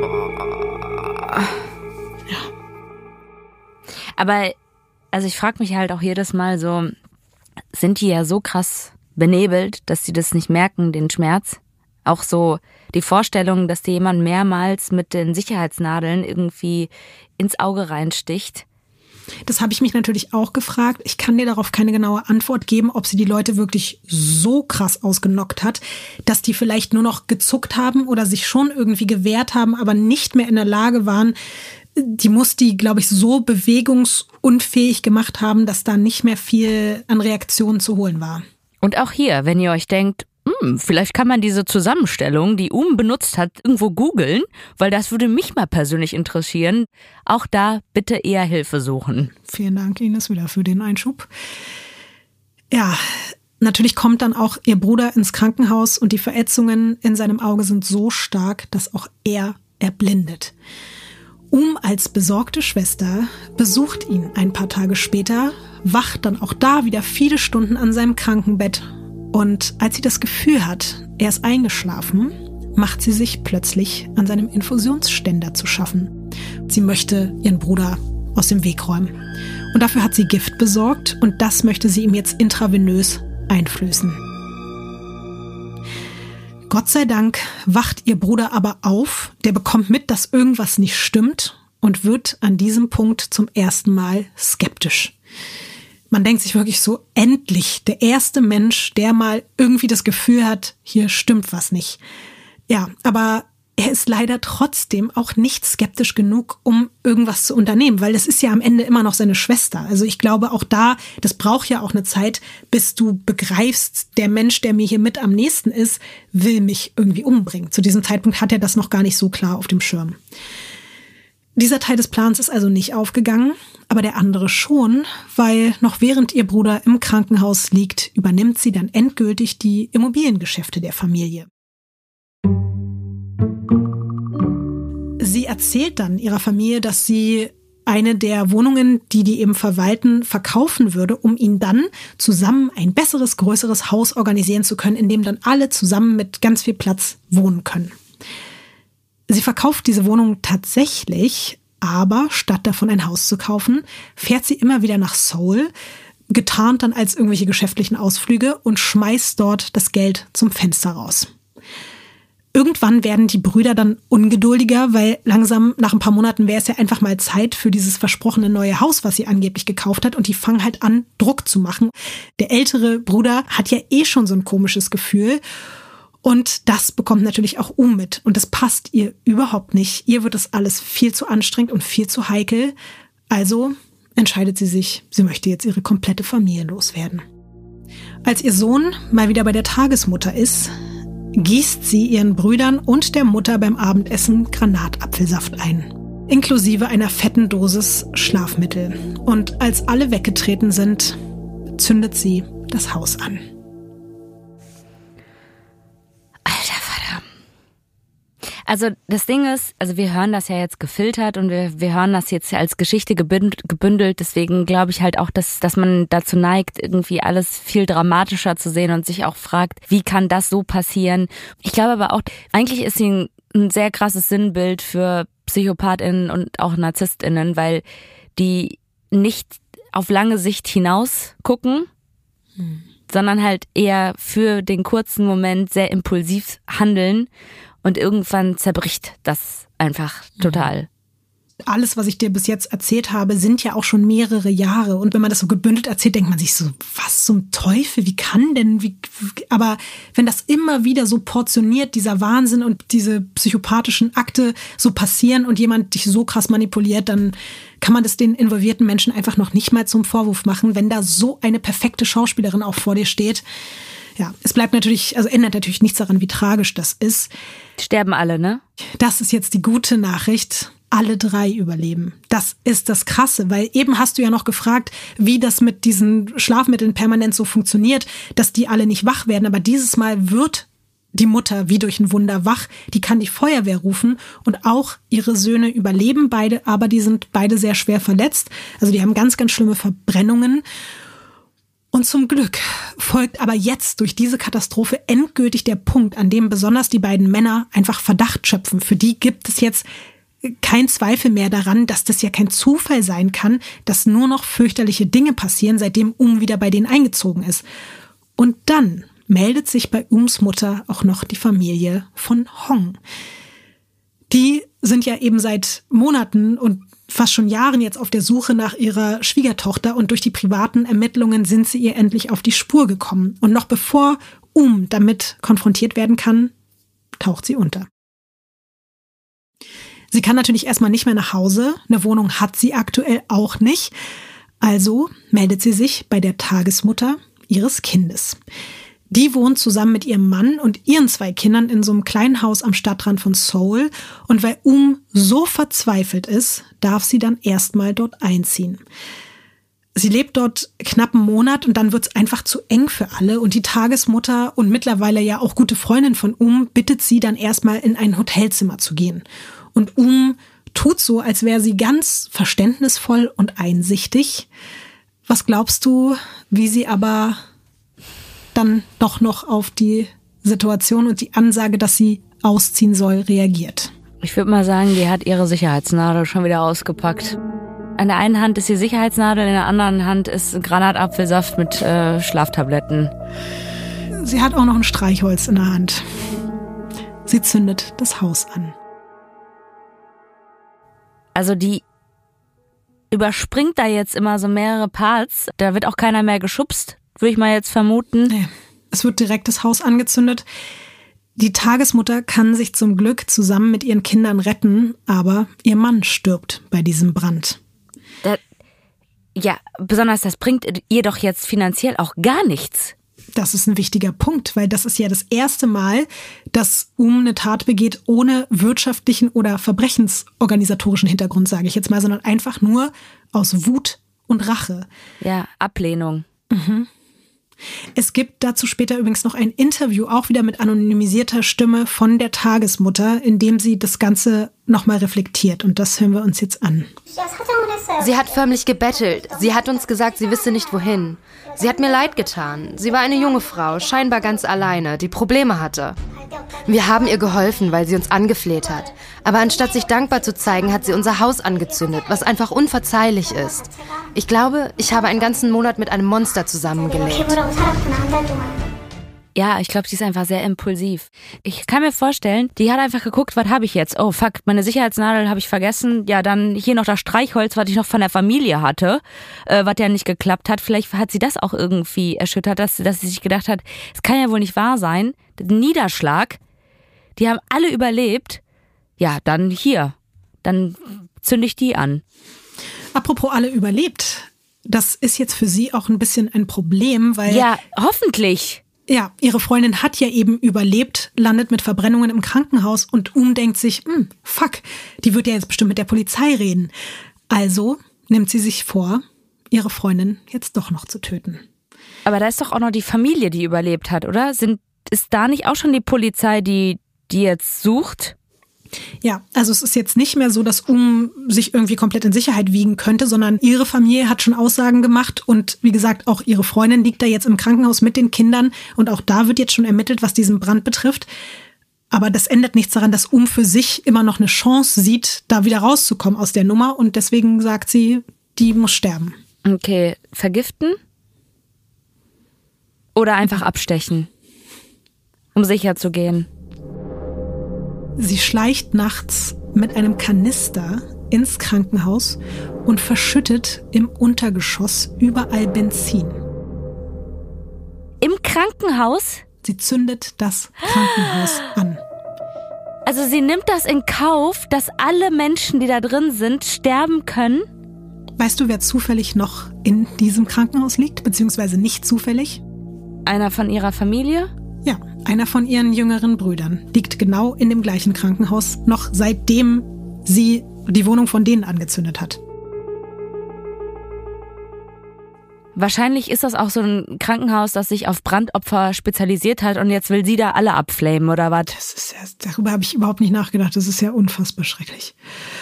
Ja. Aber, also ich frage mich halt auch jedes Mal so, sind die ja so krass benebelt, dass sie das nicht merken, den Schmerz? Auch so die Vorstellung, dass dir jemand mehrmals mit den Sicherheitsnadeln irgendwie ins Auge reinsticht. Das habe ich mich natürlich auch gefragt. Ich kann dir darauf keine genaue Antwort geben, ob sie die Leute wirklich so krass ausgenockt hat, dass die vielleicht nur noch gezuckt haben oder sich schon irgendwie gewehrt haben, aber nicht mehr in der Lage waren. Die muss die, glaube ich, so bewegungsunfähig gemacht haben, dass da nicht mehr viel an Reaktionen zu holen war. Und auch hier, wenn ihr euch denkt, hm, vielleicht kann man diese Zusammenstellung, die Um benutzt hat, irgendwo googeln, weil das würde mich mal persönlich interessieren. Auch da bitte eher Hilfe suchen. Vielen Dank, Ines, wieder für den Einschub. Ja, natürlich kommt dann auch ihr Bruder ins Krankenhaus und die Verätzungen in seinem Auge sind so stark, dass auch er erblindet. Um als besorgte Schwester besucht ihn ein paar Tage später, wacht dann auch da wieder viele Stunden an seinem Krankenbett. Und als sie das Gefühl hat, er ist eingeschlafen, macht sie sich plötzlich an seinem Infusionsständer zu schaffen. Sie möchte ihren Bruder aus dem Weg räumen. Und dafür hat sie Gift besorgt und das möchte sie ihm jetzt intravenös einflößen. Gott sei Dank wacht ihr Bruder aber auf, der bekommt mit, dass irgendwas nicht stimmt und wird an diesem Punkt zum ersten Mal skeptisch. Man denkt sich wirklich so, endlich der erste Mensch, der mal irgendwie das Gefühl hat, hier stimmt was nicht. Ja, aber er ist leider trotzdem auch nicht skeptisch genug, um irgendwas zu unternehmen, weil das ist ja am Ende immer noch seine Schwester. Also ich glaube auch da, das braucht ja auch eine Zeit, bis du begreifst, der Mensch, der mir hier mit am nächsten ist, will mich irgendwie umbringen. Zu diesem Zeitpunkt hat er das noch gar nicht so klar auf dem Schirm. Dieser Teil des Plans ist also nicht aufgegangen, aber der andere schon, weil noch während ihr Bruder im Krankenhaus liegt, übernimmt sie dann endgültig die Immobiliengeschäfte der Familie. Sie erzählt dann ihrer Familie, dass sie eine der Wohnungen, die die eben verwalten, verkaufen würde, um ihnen dann zusammen ein besseres, größeres Haus organisieren zu können, in dem dann alle zusammen mit ganz viel Platz wohnen können. Sie verkauft diese Wohnung tatsächlich, aber statt davon ein Haus zu kaufen, fährt sie immer wieder nach Seoul, getarnt dann als irgendwelche geschäftlichen Ausflüge und schmeißt dort das Geld zum Fenster raus. Irgendwann werden die Brüder dann ungeduldiger, weil langsam nach ein paar Monaten wäre es ja einfach mal Zeit für dieses versprochene neue Haus, was sie angeblich gekauft hat. Und die fangen halt an, Druck zu machen. Der ältere Bruder hat ja eh schon so ein komisches Gefühl. Und das bekommt natürlich auch Um mit. Und das passt ihr überhaupt nicht. Ihr wird das alles viel zu anstrengend und viel zu heikel. Also entscheidet sie sich, sie möchte jetzt ihre komplette Familie loswerden. Als ihr Sohn mal wieder bei der Tagesmutter ist, gießt sie ihren Brüdern und der Mutter beim Abendessen Granatapfelsaft ein. Inklusive einer fetten Dosis Schlafmittel. Und als alle weggetreten sind, zündet sie das Haus an. Also das Ding ist, also wir hören das ja jetzt gefiltert und wir, wir hören das jetzt als Geschichte gebündelt, deswegen glaube ich halt auch, dass, dass man dazu neigt, irgendwie alles viel dramatischer zu sehen und sich auch fragt, wie kann das so passieren? Ich glaube aber auch, eigentlich ist sie ein, ein sehr krasses Sinnbild für PsychopathInnen und auch NarzisstInnen, weil die nicht auf lange Sicht hinaus gucken, hm. sondern halt eher für den kurzen Moment sehr impulsiv handeln. Und irgendwann zerbricht das einfach total. Alles, was ich dir bis jetzt erzählt habe, sind ja auch schon mehrere Jahre. Und wenn man das so gebündelt erzählt, denkt man sich so, was zum Teufel, wie kann denn, wie, aber wenn das immer wieder so portioniert, dieser Wahnsinn und diese psychopathischen Akte so passieren und jemand dich so krass manipuliert, dann kann man das den involvierten Menschen einfach noch nicht mal zum Vorwurf machen, wenn da so eine perfekte Schauspielerin auch vor dir steht. Ja, es bleibt natürlich, also ändert natürlich nichts daran, wie tragisch das ist. Sterben alle, ne? Das ist jetzt die gute Nachricht. Alle drei überleben. Das ist das Krasse, weil eben hast du ja noch gefragt, wie das mit diesen Schlafmitteln permanent so funktioniert, dass die alle nicht wach werden. Aber dieses Mal wird die Mutter wie durch ein Wunder wach. Die kann die Feuerwehr rufen und auch ihre Söhne überleben beide, aber die sind beide sehr schwer verletzt. Also die haben ganz, ganz schlimme Verbrennungen. Und zum Glück folgt aber jetzt durch diese Katastrophe endgültig der Punkt, an dem besonders die beiden Männer einfach Verdacht schöpfen. Für die gibt es jetzt kein Zweifel mehr daran, dass das ja kein Zufall sein kann, dass nur noch fürchterliche Dinge passieren, seitdem Um wieder bei denen eingezogen ist. Und dann meldet sich bei Ums Mutter auch noch die Familie von Hong. Die sind ja eben seit Monaten und fast schon Jahren jetzt auf der Suche nach ihrer Schwiegertochter und durch die privaten Ermittlungen sind sie ihr endlich auf die Spur gekommen. Und noch bevor Um damit konfrontiert werden kann, taucht sie unter. Sie kann natürlich erstmal nicht mehr nach Hause. Eine Wohnung hat sie aktuell auch nicht. Also meldet sie sich bei der Tagesmutter ihres Kindes. Die wohnt zusammen mit ihrem Mann und ihren zwei Kindern in so einem kleinen Haus am Stadtrand von Seoul. Und weil Um so verzweifelt ist, darf sie dann erstmal dort einziehen. Sie lebt dort knapp einen Monat und dann wird's einfach zu eng für alle. Und die Tagesmutter und mittlerweile ja auch gute Freundin von Um bittet sie dann erstmal in ein Hotelzimmer zu gehen. Und Um tut so, als wäre sie ganz verständnisvoll und einsichtig. Was glaubst du, wie sie aber dann doch noch auf die Situation und die Ansage, dass sie ausziehen soll, reagiert? Ich würde mal sagen, die hat ihre Sicherheitsnadel schon wieder ausgepackt. An der einen Hand ist die Sicherheitsnadel, in der anderen Hand ist Granatapfelsaft mit äh, Schlaftabletten. Sie hat auch noch ein Streichholz in der Hand. Sie zündet das Haus an. Also die überspringt da jetzt immer so mehrere Parts. Da wird auch keiner mehr geschubst, würde ich mal jetzt vermuten. Nee, es wird direkt das Haus angezündet. Die Tagesmutter kann sich zum Glück zusammen mit ihren Kindern retten, aber ihr Mann stirbt bei diesem Brand. Da, ja, besonders das bringt ihr doch jetzt finanziell auch gar nichts. Das ist ein wichtiger Punkt, weil das ist ja das erste Mal, dass Um eine Tat begeht ohne wirtschaftlichen oder verbrechensorganisatorischen Hintergrund, sage ich jetzt mal, sondern einfach nur aus Wut und Rache. Ja, Ablehnung. Mhm. Es gibt dazu später übrigens noch ein Interview, auch wieder mit anonymisierter Stimme von der Tagesmutter, in dem sie das Ganze nochmal reflektiert. Und das hören wir uns jetzt an. Sie hat förmlich gebettelt. Sie hat uns gesagt, sie wisse nicht wohin. Sie hat mir leid getan. Sie war eine junge Frau, scheinbar ganz alleine, die Probleme hatte. Wir haben ihr geholfen, weil sie uns angefleht hat. Aber anstatt sich dankbar zu zeigen, hat sie unser Haus angezündet, was einfach unverzeihlich ist. Ich glaube, ich habe einen ganzen Monat mit einem Monster zusammengelebt. Ja, ich glaube, sie ist einfach sehr impulsiv. Ich kann mir vorstellen, die hat einfach geguckt, was habe ich jetzt? Oh fuck, meine Sicherheitsnadel habe ich vergessen. Ja, dann hier noch das Streichholz, was ich noch von der Familie hatte, äh, was ja nicht geklappt hat. Vielleicht hat sie das auch irgendwie erschüttert, dass, dass sie sich gedacht hat, es kann ja wohl nicht wahr sein. Niederschlag, die haben alle überlebt. Ja, dann hier, dann zünde ich die an. Apropos alle überlebt, das ist jetzt für sie auch ein bisschen ein Problem, weil... Ja, hoffentlich. Ja, ihre Freundin hat ja eben überlebt, landet mit Verbrennungen im Krankenhaus und Um denkt sich, hm, fuck, die wird ja jetzt bestimmt mit der Polizei reden. Also nimmt sie sich vor, ihre Freundin jetzt doch noch zu töten. Aber da ist doch auch noch die Familie, die überlebt hat, oder? Sind, ist da nicht auch schon die Polizei, die, die jetzt sucht? Ja, also es ist jetzt nicht mehr so, dass Um sich irgendwie komplett in Sicherheit wiegen könnte, sondern ihre Familie hat schon Aussagen gemacht und wie gesagt, auch ihre Freundin liegt da jetzt im Krankenhaus mit den Kindern und auch da wird jetzt schon ermittelt, was diesen Brand betrifft. Aber das ändert nichts daran, dass Um für sich immer noch eine Chance sieht, da wieder rauszukommen aus der Nummer und deswegen sagt sie, die muss sterben. Okay, vergiften? Oder einfach abstechen, um sicher zu gehen? Sie schleicht nachts mit einem Kanister ins Krankenhaus und verschüttet im Untergeschoss überall Benzin. Im Krankenhaus? Sie zündet das Krankenhaus an. Also sie nimmt das in Kauf, dass alle Menschen, die da drin sind, sterben können? Weißt du, wer zufällig noch in diesem Krankenhaus liegt, beziehungsweise nicht zufällig? Einer von ihrer Familie? Ja, einer von ihren jüngeren Brüdern liegt genau in dem gleichen Krankenhaus, noch seitdem sie die Wohnung von denen angezündet hat. Wahrscheinlich ist das auch so ein Krankenhaus, das sich auf Brandopfer spezialisiert hat und jetzt will sie da alle abflamen, oder was? Das ist ja, darüber habe ich überhaupt nicht nachgedacht. Das ist ja unfassbar schrecklich.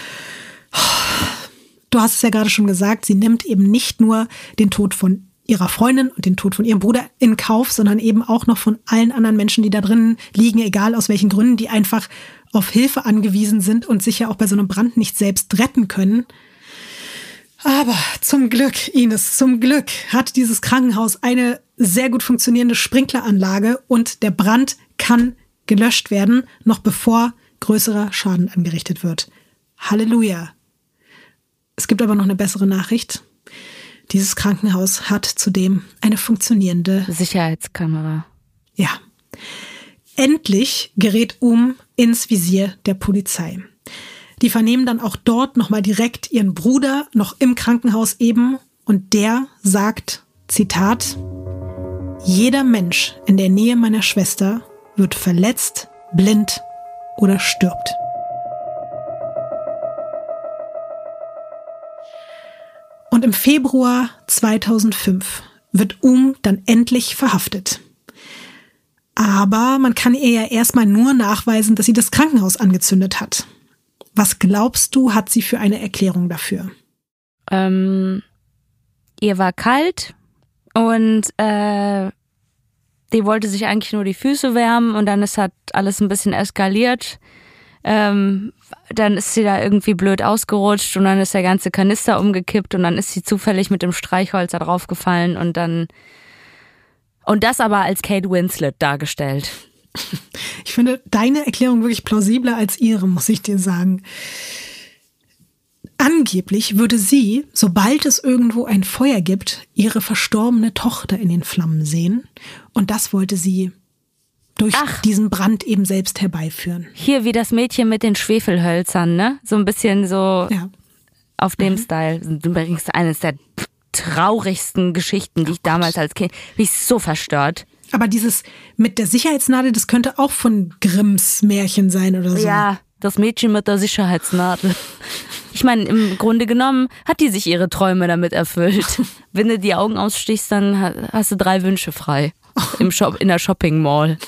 Du hast es ja gerade schon gesagt, sie nimmt eben nicht nur den Tod von ihrer Freundin und den Tod von ihrem Bruder in Kauf, sondern eben auch noch von allen anderen Menschen, die da drin liegen, egal aus welchen Gründen, die einfach auf Hilfe angewiesen sind und sich ja auch bei so einem Brand nicht selbst retten können. Aber zum Glück, Ines, zum Glück hat dieses Krankenhaus eine sehr gut funktionierende Sprinkleranlage und der Brand kann gelöscht werden, noch bevor größerer Schaden angerichtet wird. Halleluja. Es gibt aber noch eine bessere Nachricht. Dieses Krankenhaus hat zudem eine funktionierende Sicherheitskamera. Ja. Endlich gerät Um ins Visier der Polizei. Die vernehmen dann auch dort nochmal direkt ihren Bruder, noch im Krankenhaus eben. Und der sagt, Zitat, jeder Mensch in der Nähe meiner Schwester wird verletzt, blind oder stirbt. Und im Februar zweitausendfünf wird Um dann endlich verhaftet. Aber man kann ihr ja erstmal nur nachweisen, dass sie das Krankenhaus angezündet hat. Was glaubst du, hat sie für eine Erklärung dafür? Ähm, ihr war kalt und äh, die wollte sich eigentlich nur die Füße wärmen und dann ist halt alles ein bisschen eskaliert. Ähm, dann ist sie da irgendwie blöd ausgerutscht und dann ist der ganze Kanister umgekippt und dann ist sie zufällig mit dem Streichholz da draufgefallen und dann und das aber als Kate Winslet dargestellt. Ich finde deine Erklärung wirklich plausibler als ihre, muss ich dir sagen. Angeblich würde sie, sobald es irgendwo ein Feuer gibt, ihre verstorbene Tochter in den Flammen sehen und das wollte sie durch Ach. diesen Brand eben selbst herbeiführen. Hier wie das Mädchen mit den Schwefelhölzern, ne? So ein bisschen so ja. auf dem mhm. Style. Übrigens eines der traurigsten Geschichten, die oh ich damals Gott. als Kind, bin ich so verstört. Aber dieses mit der Sicherheitsnadel, das könnte auch von Grimms Märchen sein oder so. Ja, das Mädchen mit der Sicherheitsnadel. Ich meine, im Grunde genommen hat die sich ihre Träume damit erfüllt. Wenn du die Augen ausstichst, dann hast du drei Wünsche frei im Shop, in der Shopping Mall.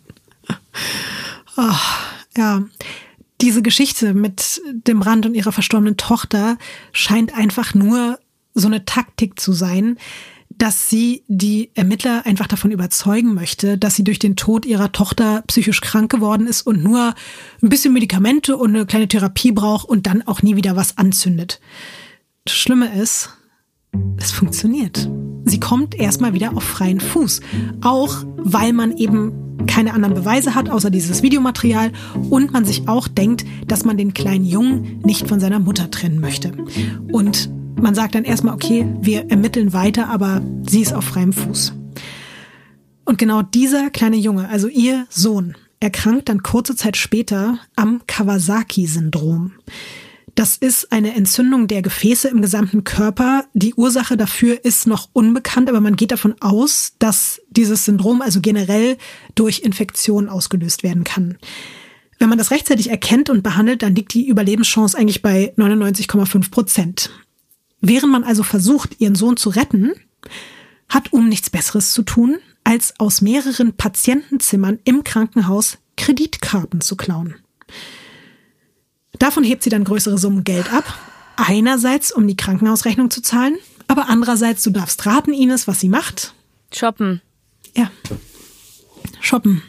Oh, ja, diese Geschichte mit dem Brand und ihrer verstorbenen Tochter scheint einfach nur so eine Taktik zu sein, dass sie die Ermittler einfach davon überzeugen möchte, dass sie durch den Tod ihrer Tochter psychisch krank geworden ist und nur ein bisschen Medikamente und eine kleine Therapie braucht und dann auch nie wieder was anzündet. Das Schlimme ist, es funktioniert. Sie kommt erstmal wieder auf freien Fuß. Auch weil man eben keine anderen Beweise hat, außer dieses Videomaterial, und man sich auch denkt, dass man den kleinen Jungen nicht von seiner Mutter trennen möchte. Und man sagt dann erstmal, okay, wir ermitteln weiter, aber sie ist auf freiem Fuß. Und genau dieser kleine Junge, also ihr Sohn, erkrankt dann kurze Zeit später am Kawasaki-Syndrom. Das ist eine Entzündung der Gefäße im gesamten Körper. Die Ursache dafür ist noch unbekannt, aber man geht davon aus, dass dieses Syndrom also generell durch Infektion ausgelöst werden kann. Wenn man das rechtzeitig erkennt und behandelt, dann liegt die Überlebenschance eigentlich bei neunundneunzig Komma fünf Prozent. Während man also versucht, ihren Sohn zu retten, hat Um nichts Besseres zu tun, als aus mehreren Patientenzimmern im Krankenhaus Kreditkarten zu klauen. Davon hebt sie dann größere Summen Geld ab. Einerseits, um die Krankenhausrechnung zu zahlen, aber andererseits, du darfst raten, Ines, was sie macht. Shoppen. Ja, shoppen.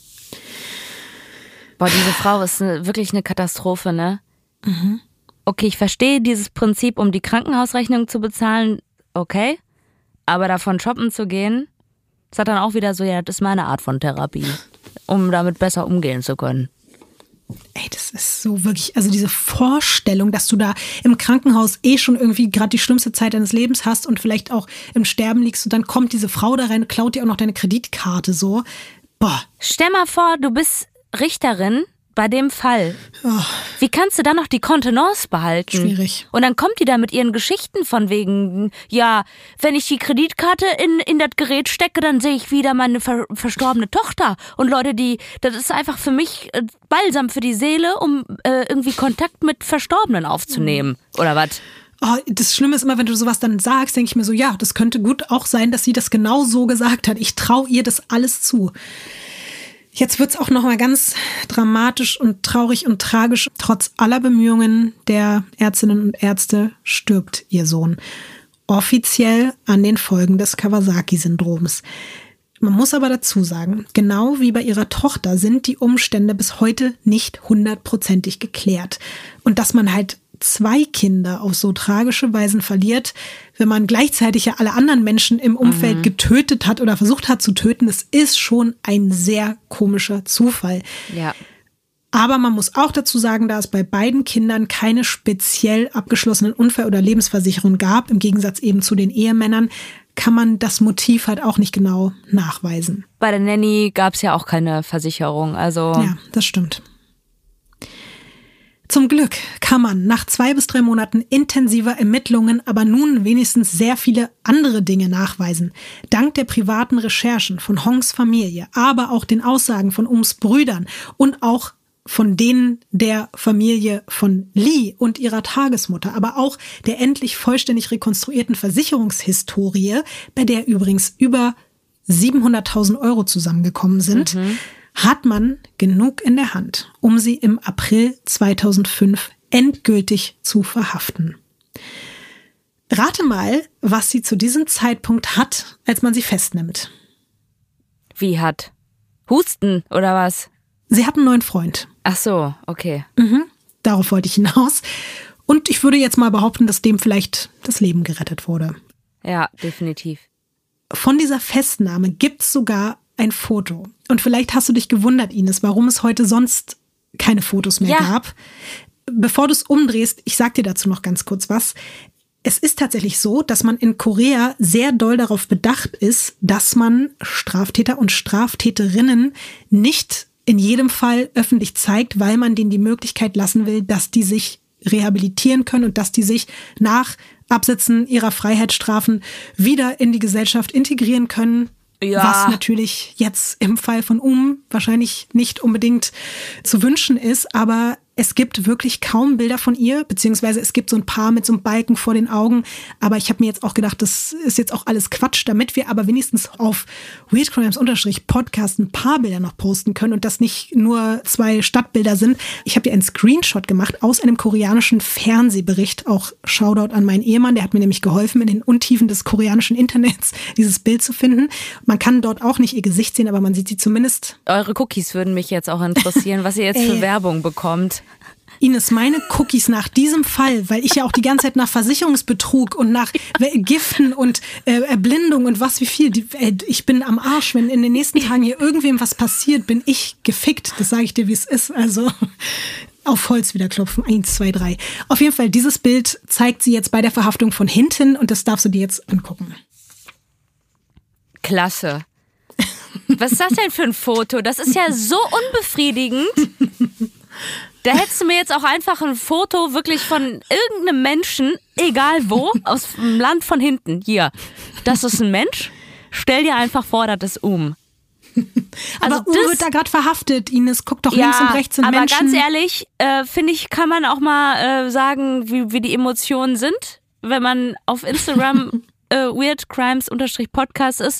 Boah, diese Frau ist eine, wirklich eine Katastrophe, ne? Mhm. Okay, ich verstehe dieses Prinzip, um die Krankenhausrechnung zu bezahlen, okay. Aber davon shoppen zu gehen, das hat dann auch wieder so, ja, das ist meine Art von Therapie, um damit besser umgehen zu können. Ey, das ist so wirklich, also diese Vorstellung, dass du da im Krankenhaus eh schon irgendwie gerade die schlimmste Zeit deines Lebens hast und vielleicht auch im Sterben liegst und dann kommt diese Frau da rein und klaut dir auch noch deine Kreditkarte so. Boah. Stell mal vor, du bist Richterin bei dem Fall. Oh. Wie kannst du dann noch die Kontenance behalten? Schwierig. Und dann kommt die da mit ihren Geschichten von wegen, ja, wenn ich die Kreditkarte in, in das Gerät stecke, dann sehe ich wieder meine ver- verstorbene Tochter. Und Leute, die, das ist einfach für mich äh, Balsam für die Seele, um äh, irgendwie Kontakt mit Verstorbenen aufzunehmen. Mhm. Oder was? Oh, das Schlimme ist immer, wenn du sowas dann sagst, denke ich mir so, ja, das könnte gut auch sein, dass sie das genau so gesagt hat. Ich traue ihr das alles zu. Jetzt wird's auch noch mal ganz dramatisch und traurig und tragisch. Trotz aller Bemühungen der Ärztinnen und Ärzte stirbt ihr Sohn. Offiziell an den Folgen des Kawasaki-Syndroms. Man muss aber dazu sagen, genau wie bei ihrer Tochter sind die Umstände bis heute nicht hundertprozentig geklärt. Und dass man halt zwei Kinder auf so tragische Weisen verliert, wenn man gleichzeitig ja alle anderen Menschen im Umfeld mhm. getötet hat oder versucht hat zu töten, das ist schon ein sehr komischer Zufall. Ja. Aber man muss auch dazu sagen, da es bei beiden Kindern keine speziell abgeschlossenen Unfall- oder Lebensversicherung gab, im Gegensatz eben zu den Ehemännern, kann man das Motiv halt auch nicht genau nachweisen. Bei der Nanny gab es ja auch keine Versicherung, also... Ja, das stimmt. Zum Glück kann man nach zwei bis drei Monaten intensiver Ermittlungen aber nun wenigstens sehr viele andere Dinge nachweisen. Dank der privaten Recherchen von Hongs Familie, aber auch den Aussagen von Ums Brüdern und auch von denen der Familie von Lee und ihrer Tagesmutter, aber auch der endlich vollständig rekonstruierten Versicherungshistorie, bei der übrigens über siebenhunderttausend Euro zusammengekommen sind, mhm. hat man genug in der Hand, um sie im April zweitausendfünf endgültig zu verhaften. Rate mal, was sie zu diesem Zeitpunkt hat, als man sie festnimmt. Wie hat? Husten oder was? Sie hat einen neuen Freund. Ach so, okay. Mhm, darauf wollte ich hinaus. Und ich würde jetzt mal behaupten, dass dem vielleicht das Leben gerettet wurde. Ja, definitiv. Von dieser Festnahme gibt's sogar ein Foto. Und vielleicht hast du dich gewundert, Ines, warum es heute sonst keine Fotos mehr ja. gab. Bevor du es umdrehst, ich sag dir dazu noch ganz kurz was. Es ist tatsächlich so, dass man in Korea sehr doll darauf bedacht ist, dass man Straftäter und Straftäterinnen nicht in jedem Fall öffentlich zeigt, weil man denen die Möglichkeit lassen will, dass die sich rehabilitieren können und dass die sich nach Absitzen ihrer Freiheitsstrafen wieder in die Gesellschaft integrieren können Ja. Was natürlich jetzt im Fall von Um wahrscheinlich nicht unbedingt zu wünschen ist, aber es gibt wirklich kaum Bilder von ihr, beziehungsweise es gibt so ein paar mit so einem Balken vor den Augen. Aber ich habe mir jetzt auch gedacht, das ist jetzt auch alles Quatsch, damit wir aber wenigstens auf weirdcrimes-podcast ein paar Bilder noch posten können und das nicht nur zwei Stadtbilder sind. Ich habe hier einen Screenshot gemacht aus einem koreanischen Fernsehbericht. Auch Shoutout an meinen Ehemann, der hat mir nämlich geholfen, in den Untiefen des koreanischen Internets dieses Bild zu finden. Man kann dort auch nicht ihr Gesicht sehen, aber man sieht sie zumindest. Eure Cookies würden mich jetzt auch interessieren, was ihr jetzt für Werbung bekommt. Ines, meine Cookies nach diesem Fall, weil ich ja auch die ganze Zeit nach Versicherungsbetrug und nach Giften und äh, Erblindung und was wie viel, die, äh, ich bin am Arsch, wenn in den nächsten Tagen hier irgendwem was passiert, bin ich gefickt, das sage ich dir, wie es ist, also auf Holz wieder klopfen, eins, zwei, drei. Auf jeden Fall, dieses Bild zeigt sie jetzt bei der Verhaftung von hinten und das darfst du dir jetzt angucken. Klasse. Was ist das denn für ein Foto? Das ist ja so unbefriedigend. Da hättest du mir jetzt auch einfach ein Foto wirklich von irgendeinem Menschen, egal wo, aus dem Land von hinten. Hier, das ist ein Mensch. Stell dir einfach vor, das ist Um. Also aber Um wird da gerade verhaftet, Ines. Guck doch ja, links und rechts sind aber Menschen. Aber ganz ehrlich, äh, finde ich, kann man auch mal äh, sagen, wie, wie die Emotionen sind, wenn man auf Instagram äh, weirdcrimes-podcast ist.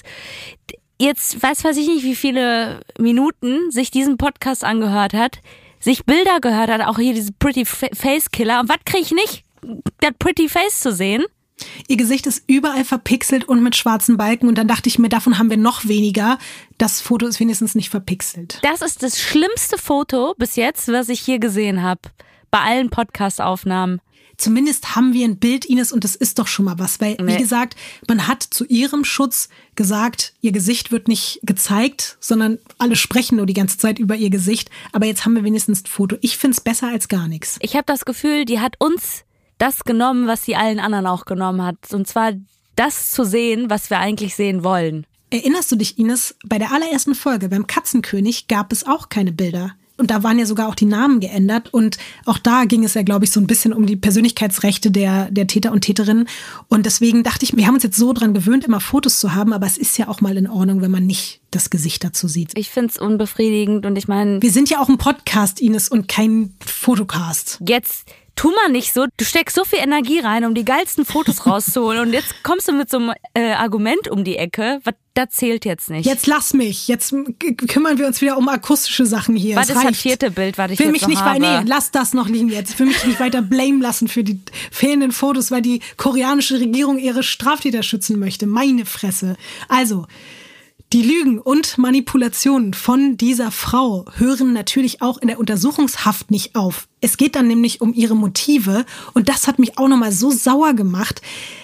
Jetzt weiß, weiß ich nicht, wie viele Minuten sich diesen Podcast angehört hat, sich Bilder gehört hat, auch hier diese Pretty Face Killer. Und was kriege ich nicht, das Pretty Face zu sehen? Ihr Gesicht ist überall verpixelt und mit schwarzen Balken. Und dann dachte ich mir, davon haben wir noch weniger. Das Foto ist wenigstens nicht verpixelt. Das ist das schlimmste Foto bis jetzt, was ich hier gesehen habe. Bei allen Podcast-Aufnahmen. Zumindest haben wir ein Bild, Ines, und das ist doch schon mal was. Weil, nee. wie gesagt, man hat zu ihrem Schutz gesagt, ihr Gesicht wird nicht gezeigt, sondern alle sprechen nur die ganze Zeit über ihr Gesicht. Aber jetzt haben wir wenigstens ein Foto. Ich find's besser als gar nichts. Ich habe das Gefühl, die hat uns das genommen, was sie allen anderen auch genommen hat. Und zwar das zu sehen, was wir eigentlich sehen wollen. Erinnerst du dich, Ines, bei der allerersten Folge, beim Katzenkönig, gab es auch keine Bilder. Und da waren ja sogar auch die Namen geändert. Und auch da ging es ja, glaube ich, so ein bisschen um die Persönlichkeitsrechte der, der Täter und Täterinnen. Und deswegen dachte ich, wir haben uns jetzt so dran gewöhnt, immer Fotos zu haben. Aber es ist ja auch mal in Ordnung, wenn man nicht das Gesicht dazu sieht. Ich finde es unbefriedigend. Und ich meine, wir sind ja auch ein Podcast, Ines, und kein Fotocast. Jetzt tu mal nicht so. Du steckst so viel Energie rein, um die geilsten Fotos rauszuholen. Und jetzt kommst du mit so einem äh, Argument um die Ecke. Was, das zählt jetzt nicht. Jetzt lass mich. Jetzt kümmern wir uns wieder um akustische Sachen hier. Was ist das vierte Bild, was ich will jetzt mich so nicht habe? Nee, lass das noch liegen jetzt. Ich will mich nicht weiter blame lassen für die fehlenden Fotos, weil die koreanische Regierung ihre Straftäter schützen möchte. Meine Fresse. Also, die Lügen und Manipulationen von dieser Frau hören natürlich auch in der Untersuchungshaft nicht auf. Es geht dann nämlich um ihre Motive und das hat mich auch nochmal so sauer gemacht.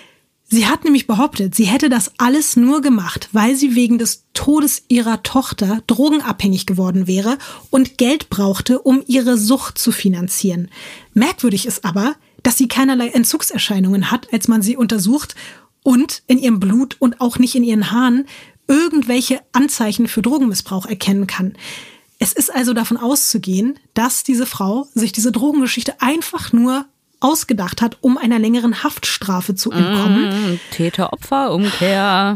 Sie hat nämlich behauptet, sie hätte das alles nur gemacht, weil sie wegen des Todes ihrer Tochter drogenabhängig geworden wäre und Geld brauchte, um ihre Sucht zu finanzieren. Merkwürdig ist aber, dass sie keinerlei Entzugserscheinungen hat, als man sie untersucht und in ihrem Blut und auch nicht in ihren Haaren irgendwelche Anzeichen für Drogenmissbrauch erkennen kann. Es ist also davon auszugehen, dass diese Frau sich diese Drogengeschichte einfach nur ausgedacht hat, um einer längeren Haftstrafe zu entkommen. Mm, Täter-Opfer-Umkehr.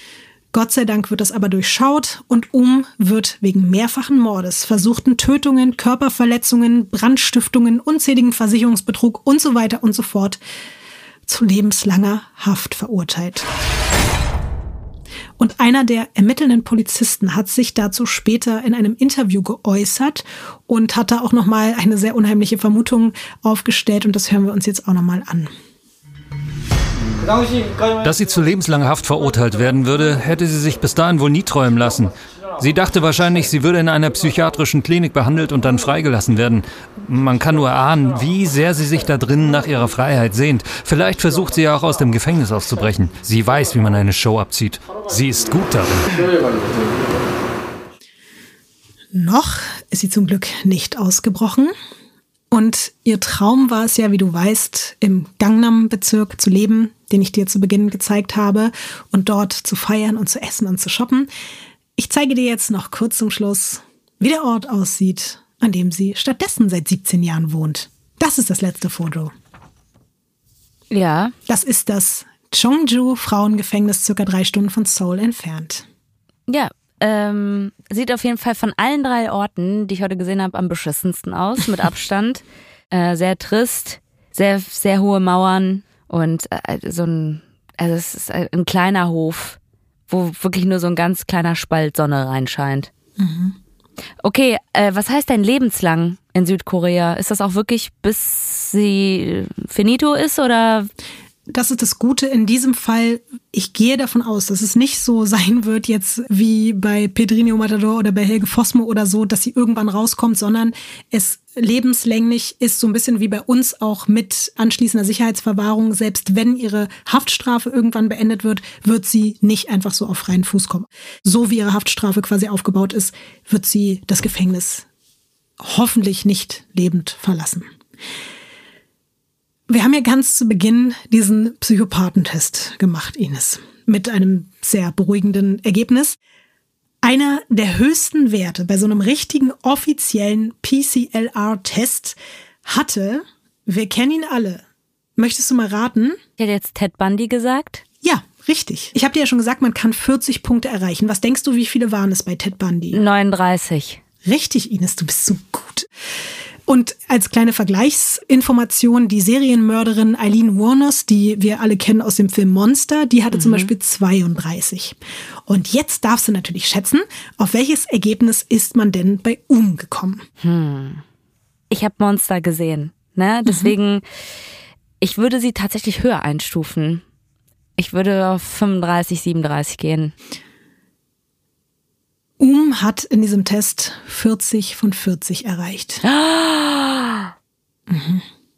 Gott sei Dank wird das aber durchschaut und Um wird wegen mehrfachen Mordes, versuchten Tötungen, Körperverletzungen, Brandstiftungen, unzähligen Versicherungsbetrug und so weiter und so fort zu lebenslanger Haft verurteilt. Und einer der ermittelnden Polizisten hat sich dazu später in einem Interview geäußert und hat da auch nochmal eine sehr unheimliche Vermutung aufgestellt. Und das hören wir uns jetzt auch nochmal an. Dass sie zu lebenslanger Haft verurteilt werden würde, hätte sie sich bis dahin wohl nie träumen lassen. Sie dachte wahrscheinlich, sie würde in einer psychiatrischen Klinik behandelt und dann freigelassen werden. Man kann nur ahnen, wie sehr sie sich da drinnen nach ihrer Freiheit sehnt. Vielleicht versucht sie ja auch aus dem Gefängnis auszubrechen. Sie weiß, wie man eine Show abzieht. Sie ist gut darin. Noch ist sie zum Glück nicht ausgebrochen. Und ihr Traum war es ja, wie du weißt, im Gangnam-Bezirk zu leben, den ich dir zu Beginn gezeigt habe, und dort zu feiern und zu essen und zu shoppen. Ich zeige dir jetzt noch kurz zum Schluss, wie der Ort aussieht, an dem sie stattdessen seit siebzehn Jahren wohnt. Das ist das letzte Foto. Ja. Das ist das Cheongju Frauengefängnis, circa drei Stunden von Seoul entfernt. Ja, ähm, sieht auf jeden Fall von allen drei Orten, die ich heute gesehen habe, am beschissensten aus, mit Abstand. äh, sehr trist, sehr, sehr hohe Mauern und äh, so ein, also es ist ein kleiner Hof, wo wirklich nur so ein ganz kleiner Spalt Sonne reinscheint. Mhm. Okay, äh, was heißt denn lebenslang in Südkorea? Ist das auch wirklich bis sie finito ist oder? Das ist das Gute in diesem Fall. Ich gehe davon aus, dass es nicht so sein wird jetzt wie bei Pedrinho Matador oder bei Helge Fossmo oder so, dass sie irgendwann rauskommt, sondern es lebenslänglich ist, so ein bisschen wie bei uns auch mit anschließender Sicherheitsverwahrung. Selbst wenn ihre Haftstrafe irgendwann beendet wird, wird sie nicht einfach so auf freien Fuß kommen. So wie ihre Haftstrafe quasi aufgebaut ist, wird sie das Gefängnis hoffentlich nicht lebend verlassen. Wir haben ja ganz zu Beginn diesen Psychopathentest gemacht, Ines, mit einem sehr beruhigenden Ergebnis. Einer der höchsten Werte bei so einem richtigen offiziellen P C L R-Test hatte, wir kennen ihn alle. Möchtest du mal raten? Ich hätte jetzt Ted Bundy gesagt. Ja, richtig. Ich habe dir ja schon gesagt, man kann vierzig Punkte erreichen. Was denkst du, wie viele waren es bei Ted Bundy? neununddreißig. Richtig, Ines, du bist so gut. Und als kleine Vergleichsinformation, die Serienmörderin Aileen Wuornos, die wir alle kennen aus dem Film Monster, die hatte mhm. zum Beispiel zweiunddreißig. Und jetzt darfst du natürlich schätzen, auf welches Ergebnis ist man denn bei Um gekommen? Hm. Ich habe Monster gesehen, ne? Deswegen, mhm. ich würde sie tatsächlich höher einstufen. Ich würde auf fünfunddreißig, siebenunddreißig gehen. Um hat in diesem Test vierzig von vierzig erreicht. Ah. Mhm.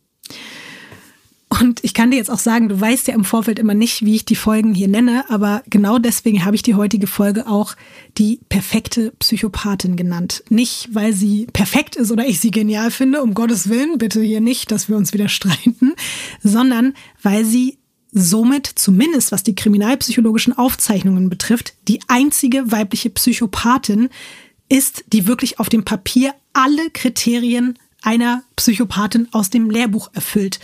Und ich kann dir jetzt auch sagen, du weißt ja im Vorfeld immer nicht, wie ich die Folgen hier nenne, aber genau deswegen habe ich die heutige Folge auch die perfekte Psychopathin genannt. Nicht, weil sie perfekt ist oder ich sie genial finde, um Gottes Willen, bitte hier nicht, dass wir uns wieder streiten, sondern weil sie somit, zumindest was die kriminalpsychologischen Aufzeichnungen betrifft, die einzige weibliche Psychopathin ist, die wirklich auf dem Papier alle Kriterien einer Psychopathin aus dem Lehrbuch erfüllt.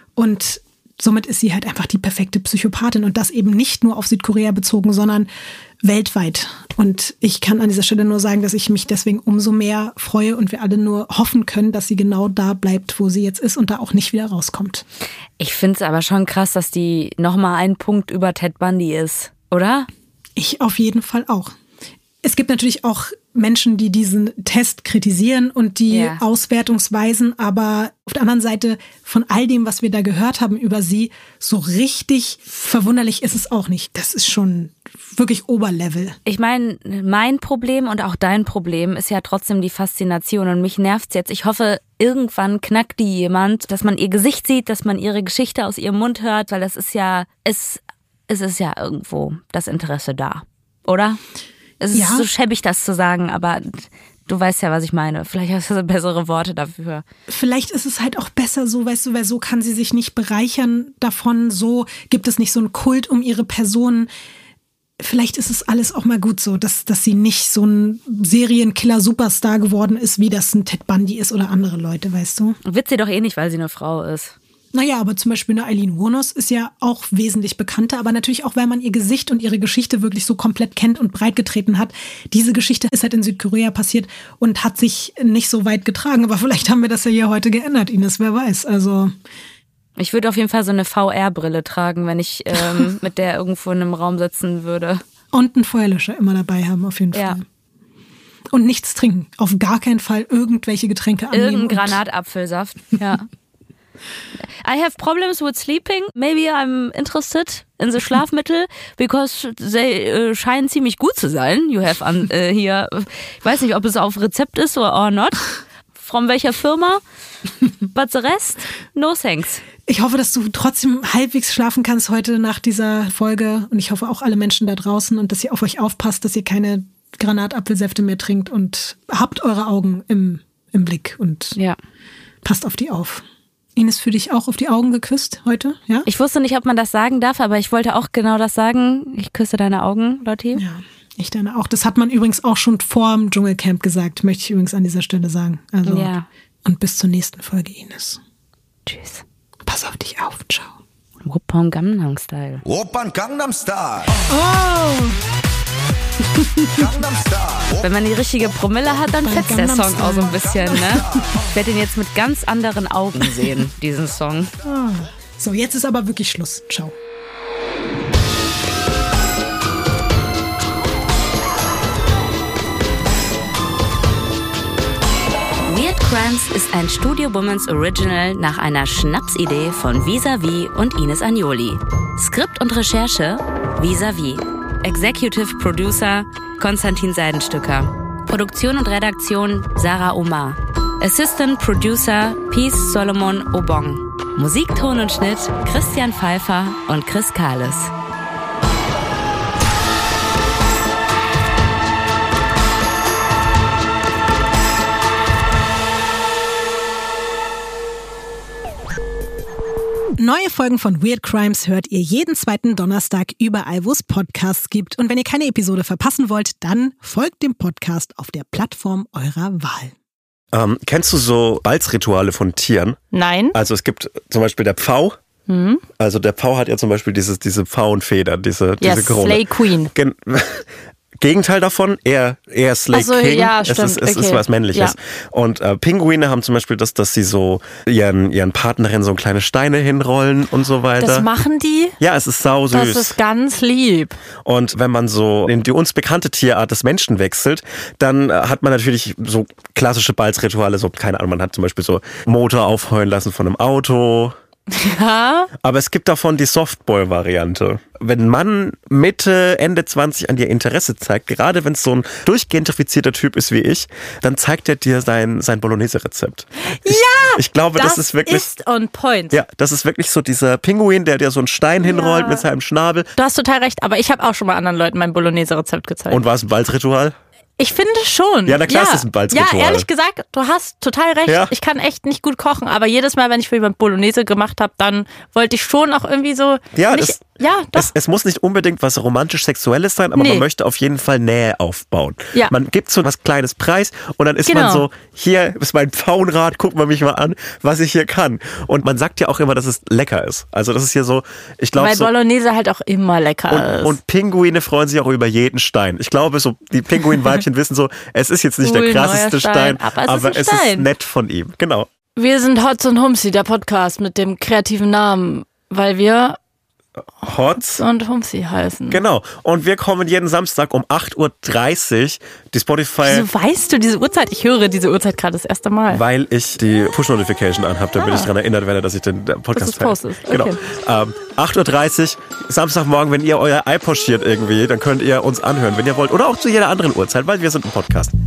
Und somit ist sie halt einfach die perfekte Psychopathin und das eben nicht nur auf Südkorea bezogen, sondern weltweit. Und ich kann an dieser Stelle nur sagen, dass ich mich deswegen umso mehr freue und wir alle nur hoffen können, dass sie genau da bleibt, wo sie jetzt ist und da auch nicht wieder rauskommt. Ich finde es aber schon krass, dass die nochmal ein Punkt über Ted Bundy ist, oder? Ich auf jeden Fall auch. Es gibt natürlich auch Menschen, die diesen Test kritisieren und die yeah. Auswertungsweisen, aber auf der anderen Seite von all dem, was wir da gehört haben über sie, so richtig verwunderlich ist es auch nicht. Das ist schon wirklich Oberlevel. Ich meine, mein Problem und auch dein Problem ist ja trotzdem die Faszination und mich nervt's jetzt. Ich hoffe, irgendwann knackt die jemand, dass man ihr Gesicht sieht, dass man ihre Geschichte aus ihrem Mund hört, weil das ist ja, es, es ist ja irgendwo das Interesse da, oder? Es ist ja so schäbig, das zu sagen, aber du weißt ja, was ich meine. Vielleicht hast du bessere Worte dafür. Vielleicht ist es halt auch besser so, weißt du, weil so kann sie sich nicht bereichern davon. So gibt es nicht so einen Kult um ihre Person. Vielleicht ist es alles auch mal gut so, dass, dass sie nicht so ein Serienkiller-Superstar geworden ist, wie das ein Ted Bundy ist oder andere Leute, weißt du? Wird sie doch eh nicht, weil sie eine Frau ist. Naja, aber zum Beispiel eine Aileen Wuornos ist ja auch wesentlich bekannter, aber natürlich auch, weil man ihr Gesicht und ihre Geschichte wirklich so komplett kennt und breitgetreten hat. Diese Geschichte ist halt in Südkorea passiert und hat sich nicht so weit getragen, aber vielleicht haben wir das ja hier heute geändert, Ines, wer weiß, also... Ich würde auf jeden Fall so eine V R-Brille tragen, wenn ich ähm, mit der irgendwo in einem Raum sitzen würde. Und einen Feuerlöscher immer dabei haben, auf jeden ja. Fall. Und nichts trinken, auf gar keinen Fall irgendwelche Getränke annehmen. Irgendein Granatapfelsaft, ja. I have problems with sleeping. Maybe I'm interested in the Schlafmittel because they uh, scheinen ziemlich gut zu sein. You have an, uh, hier, ich weiß nicht, ob es auf Rezept ist or, or not. Von welcher Firma? But the rest? No thanks. Ich hoffe, dass du trotzdem halbwegs schlafen kannst heute nach dieser Folge und ich hoffe auch alle Menschen da draußen und dass ihr auf euch aufpasst, dass ihr keine Granatapfelsäfte mehr trinkt und habt eure Augen im, im Blick und ja. passt auf die auf. Ines, für dich auch auf die Augen geküsst heute, ja? Ich wusste nicht, ob man das sagen darf, aber ich wollte auch genau das sagen. Ich küsse deine Augen, Lotti. Ja, ich deine auch. Das hat man übrigens auch schon vor dem Dschungelcamp gesagt, möchte ich übrigens an dieser Stelle sagen. Also, ja. Und bis zur nächsten Folge, Ines. Tschüss. Pass auf dich auf, ciao. Oppan Gangnam Style. Oppan Gangnam Style. Oh! Gangnam Style. Wenn man die richtige Promille hat, dann fetzt der Song auch so ein bisschen, ne? Ich werde ihn jetzt mit ganz anderen Augen sehen, diesen Song. So, jetzt ist aber wirklich Schluss. Ciao. Weird Crimes ist ein Studio Womans Original nach einer Schnapsidee von Vis-a-vis und Ines Agnoli. Skript und Recherche Vis-a-vis. Executive Producer Konstantin Seidenstücker. Produktion und Redaktion Sarah Omar. Assistant Producer Peace Solomon Obong. Musik, Ton und Schnitt Christian Pfeiffer und Chris Kahles. Neue Folgen von Weird Crimes hört ihr jeden zweiten Donnerstag überall, wo es Podcasts gibt. Und wenn ihr keine Episode verpassen wollt, dann folgt dem Podcast auf der Plattform eurer Wahl. Ähm, kennst du so Balzrituale von Tieren? Nein. Also es gibt zum Beispiel der Pfau. Mhm. Also der Pfau hat ja zum Beispiel dieses, diese Pfauenfeder, diese, Ja, diese Krone. Slay Queen. Gen- Gegenteil davon, eher, eher Slay Ach so, King. ja, es stimmt, ist, es okay. ist was Männliches. Ja. Und äh, Pinguine haben zum Beispiel das, dass sie so ihren, ihren Partnerinnen so kleine Steine hinrollen und so weiter. Das machen die? Ja, es ist sau süß. Das ist ganz lieb. Und wenn man so in die uns bekannte Tierart des Menschen wechselt, dann äh, hat man natürlich so klassische Balzrituale, so, keine Ahnung, man hat zum Beispiel so Motor aufheulen lassen von einem Auto. Ja. Aber es gibt davon die Softball-Variante. Wenn ein Mann Mitte, Ende zwanzig an dir Interesse zeigt, gerade wenn es so ein durchgentrifizierter Typ ist wie ich, dann zeigt er dir sein, sein Bolognese-Rezept. Ich, Ja! Ich glaube, das, das ist wirklich... ist on point. Ja, das ist wirklich so dieser Pinguin, der dir so einen Stein hinrollt Ja. mit seinem Schnabel. Du hast total recht, aber ich habe auch schon mal anderen Leuten mein Bolognese-Rezept gezeigt. Und war es ein Balzritual? Ich finde schon. Ja, na klar ist das ein Balzritual. Ja, ehrlich gesagt, du hast total recht. Ja. Ich kann echt nicht gut kochen, aber jedes Mal, wenn ich für jemand Bolognese gemacht habe, dann wollte ich schon auch irgendwie so... Ja, nicht, das- ja doch. Es, es muss nicht unbedingt was romantisch-sexuelles sein, aber Nee. man möchte auf jeden Fall Nähe aufbauen. Ja. Man gibt so was Kleines preis und dann ist Genau. man so, hier ist mein Pfauenrad, guck mal mich mal an, was ich hier kann. Und man sagt ja auch immer, dass es lecker ist. Also das ist hier so, ich glaube Weil so... Bolognese halt auch immer lecker Und, ist. und Pinguine freuen sich auch über jeden Stein. Ich glaube, so die Pinguinweibchen wissen so, es ist jetzt nicht Cool, der krasseste neuer Stein, Stein, aber es ist aber ein es Stein. ist nett von ihm. Genau. Wir sind Hotz und Humsi, der Podcast mit dem kreativen Namen, weil wir Hotz. und Humsi heißen. Genau. Und wir kommen jeden Samstag um acht Uhr dreißig. Die Spotify... Wieso weißt du diese Uhrzeit? Ich höre diese Uhrzeit gerade das erste Mal. Weil ich die Push-Notification anhabe, damit ich daran erinnert werde, dass ich den Podcast Dass du's postest. Genau. Okay. Ähm, acht Uhr dreißig, Samstagmorgen, wenn ihr euer Ei pochiert irgendwie, dann könnt ihr uns anhören, wenn ihr wollt. Oder auch zu jeder anderen Uhrzeit, weil wir sind ein Podcast.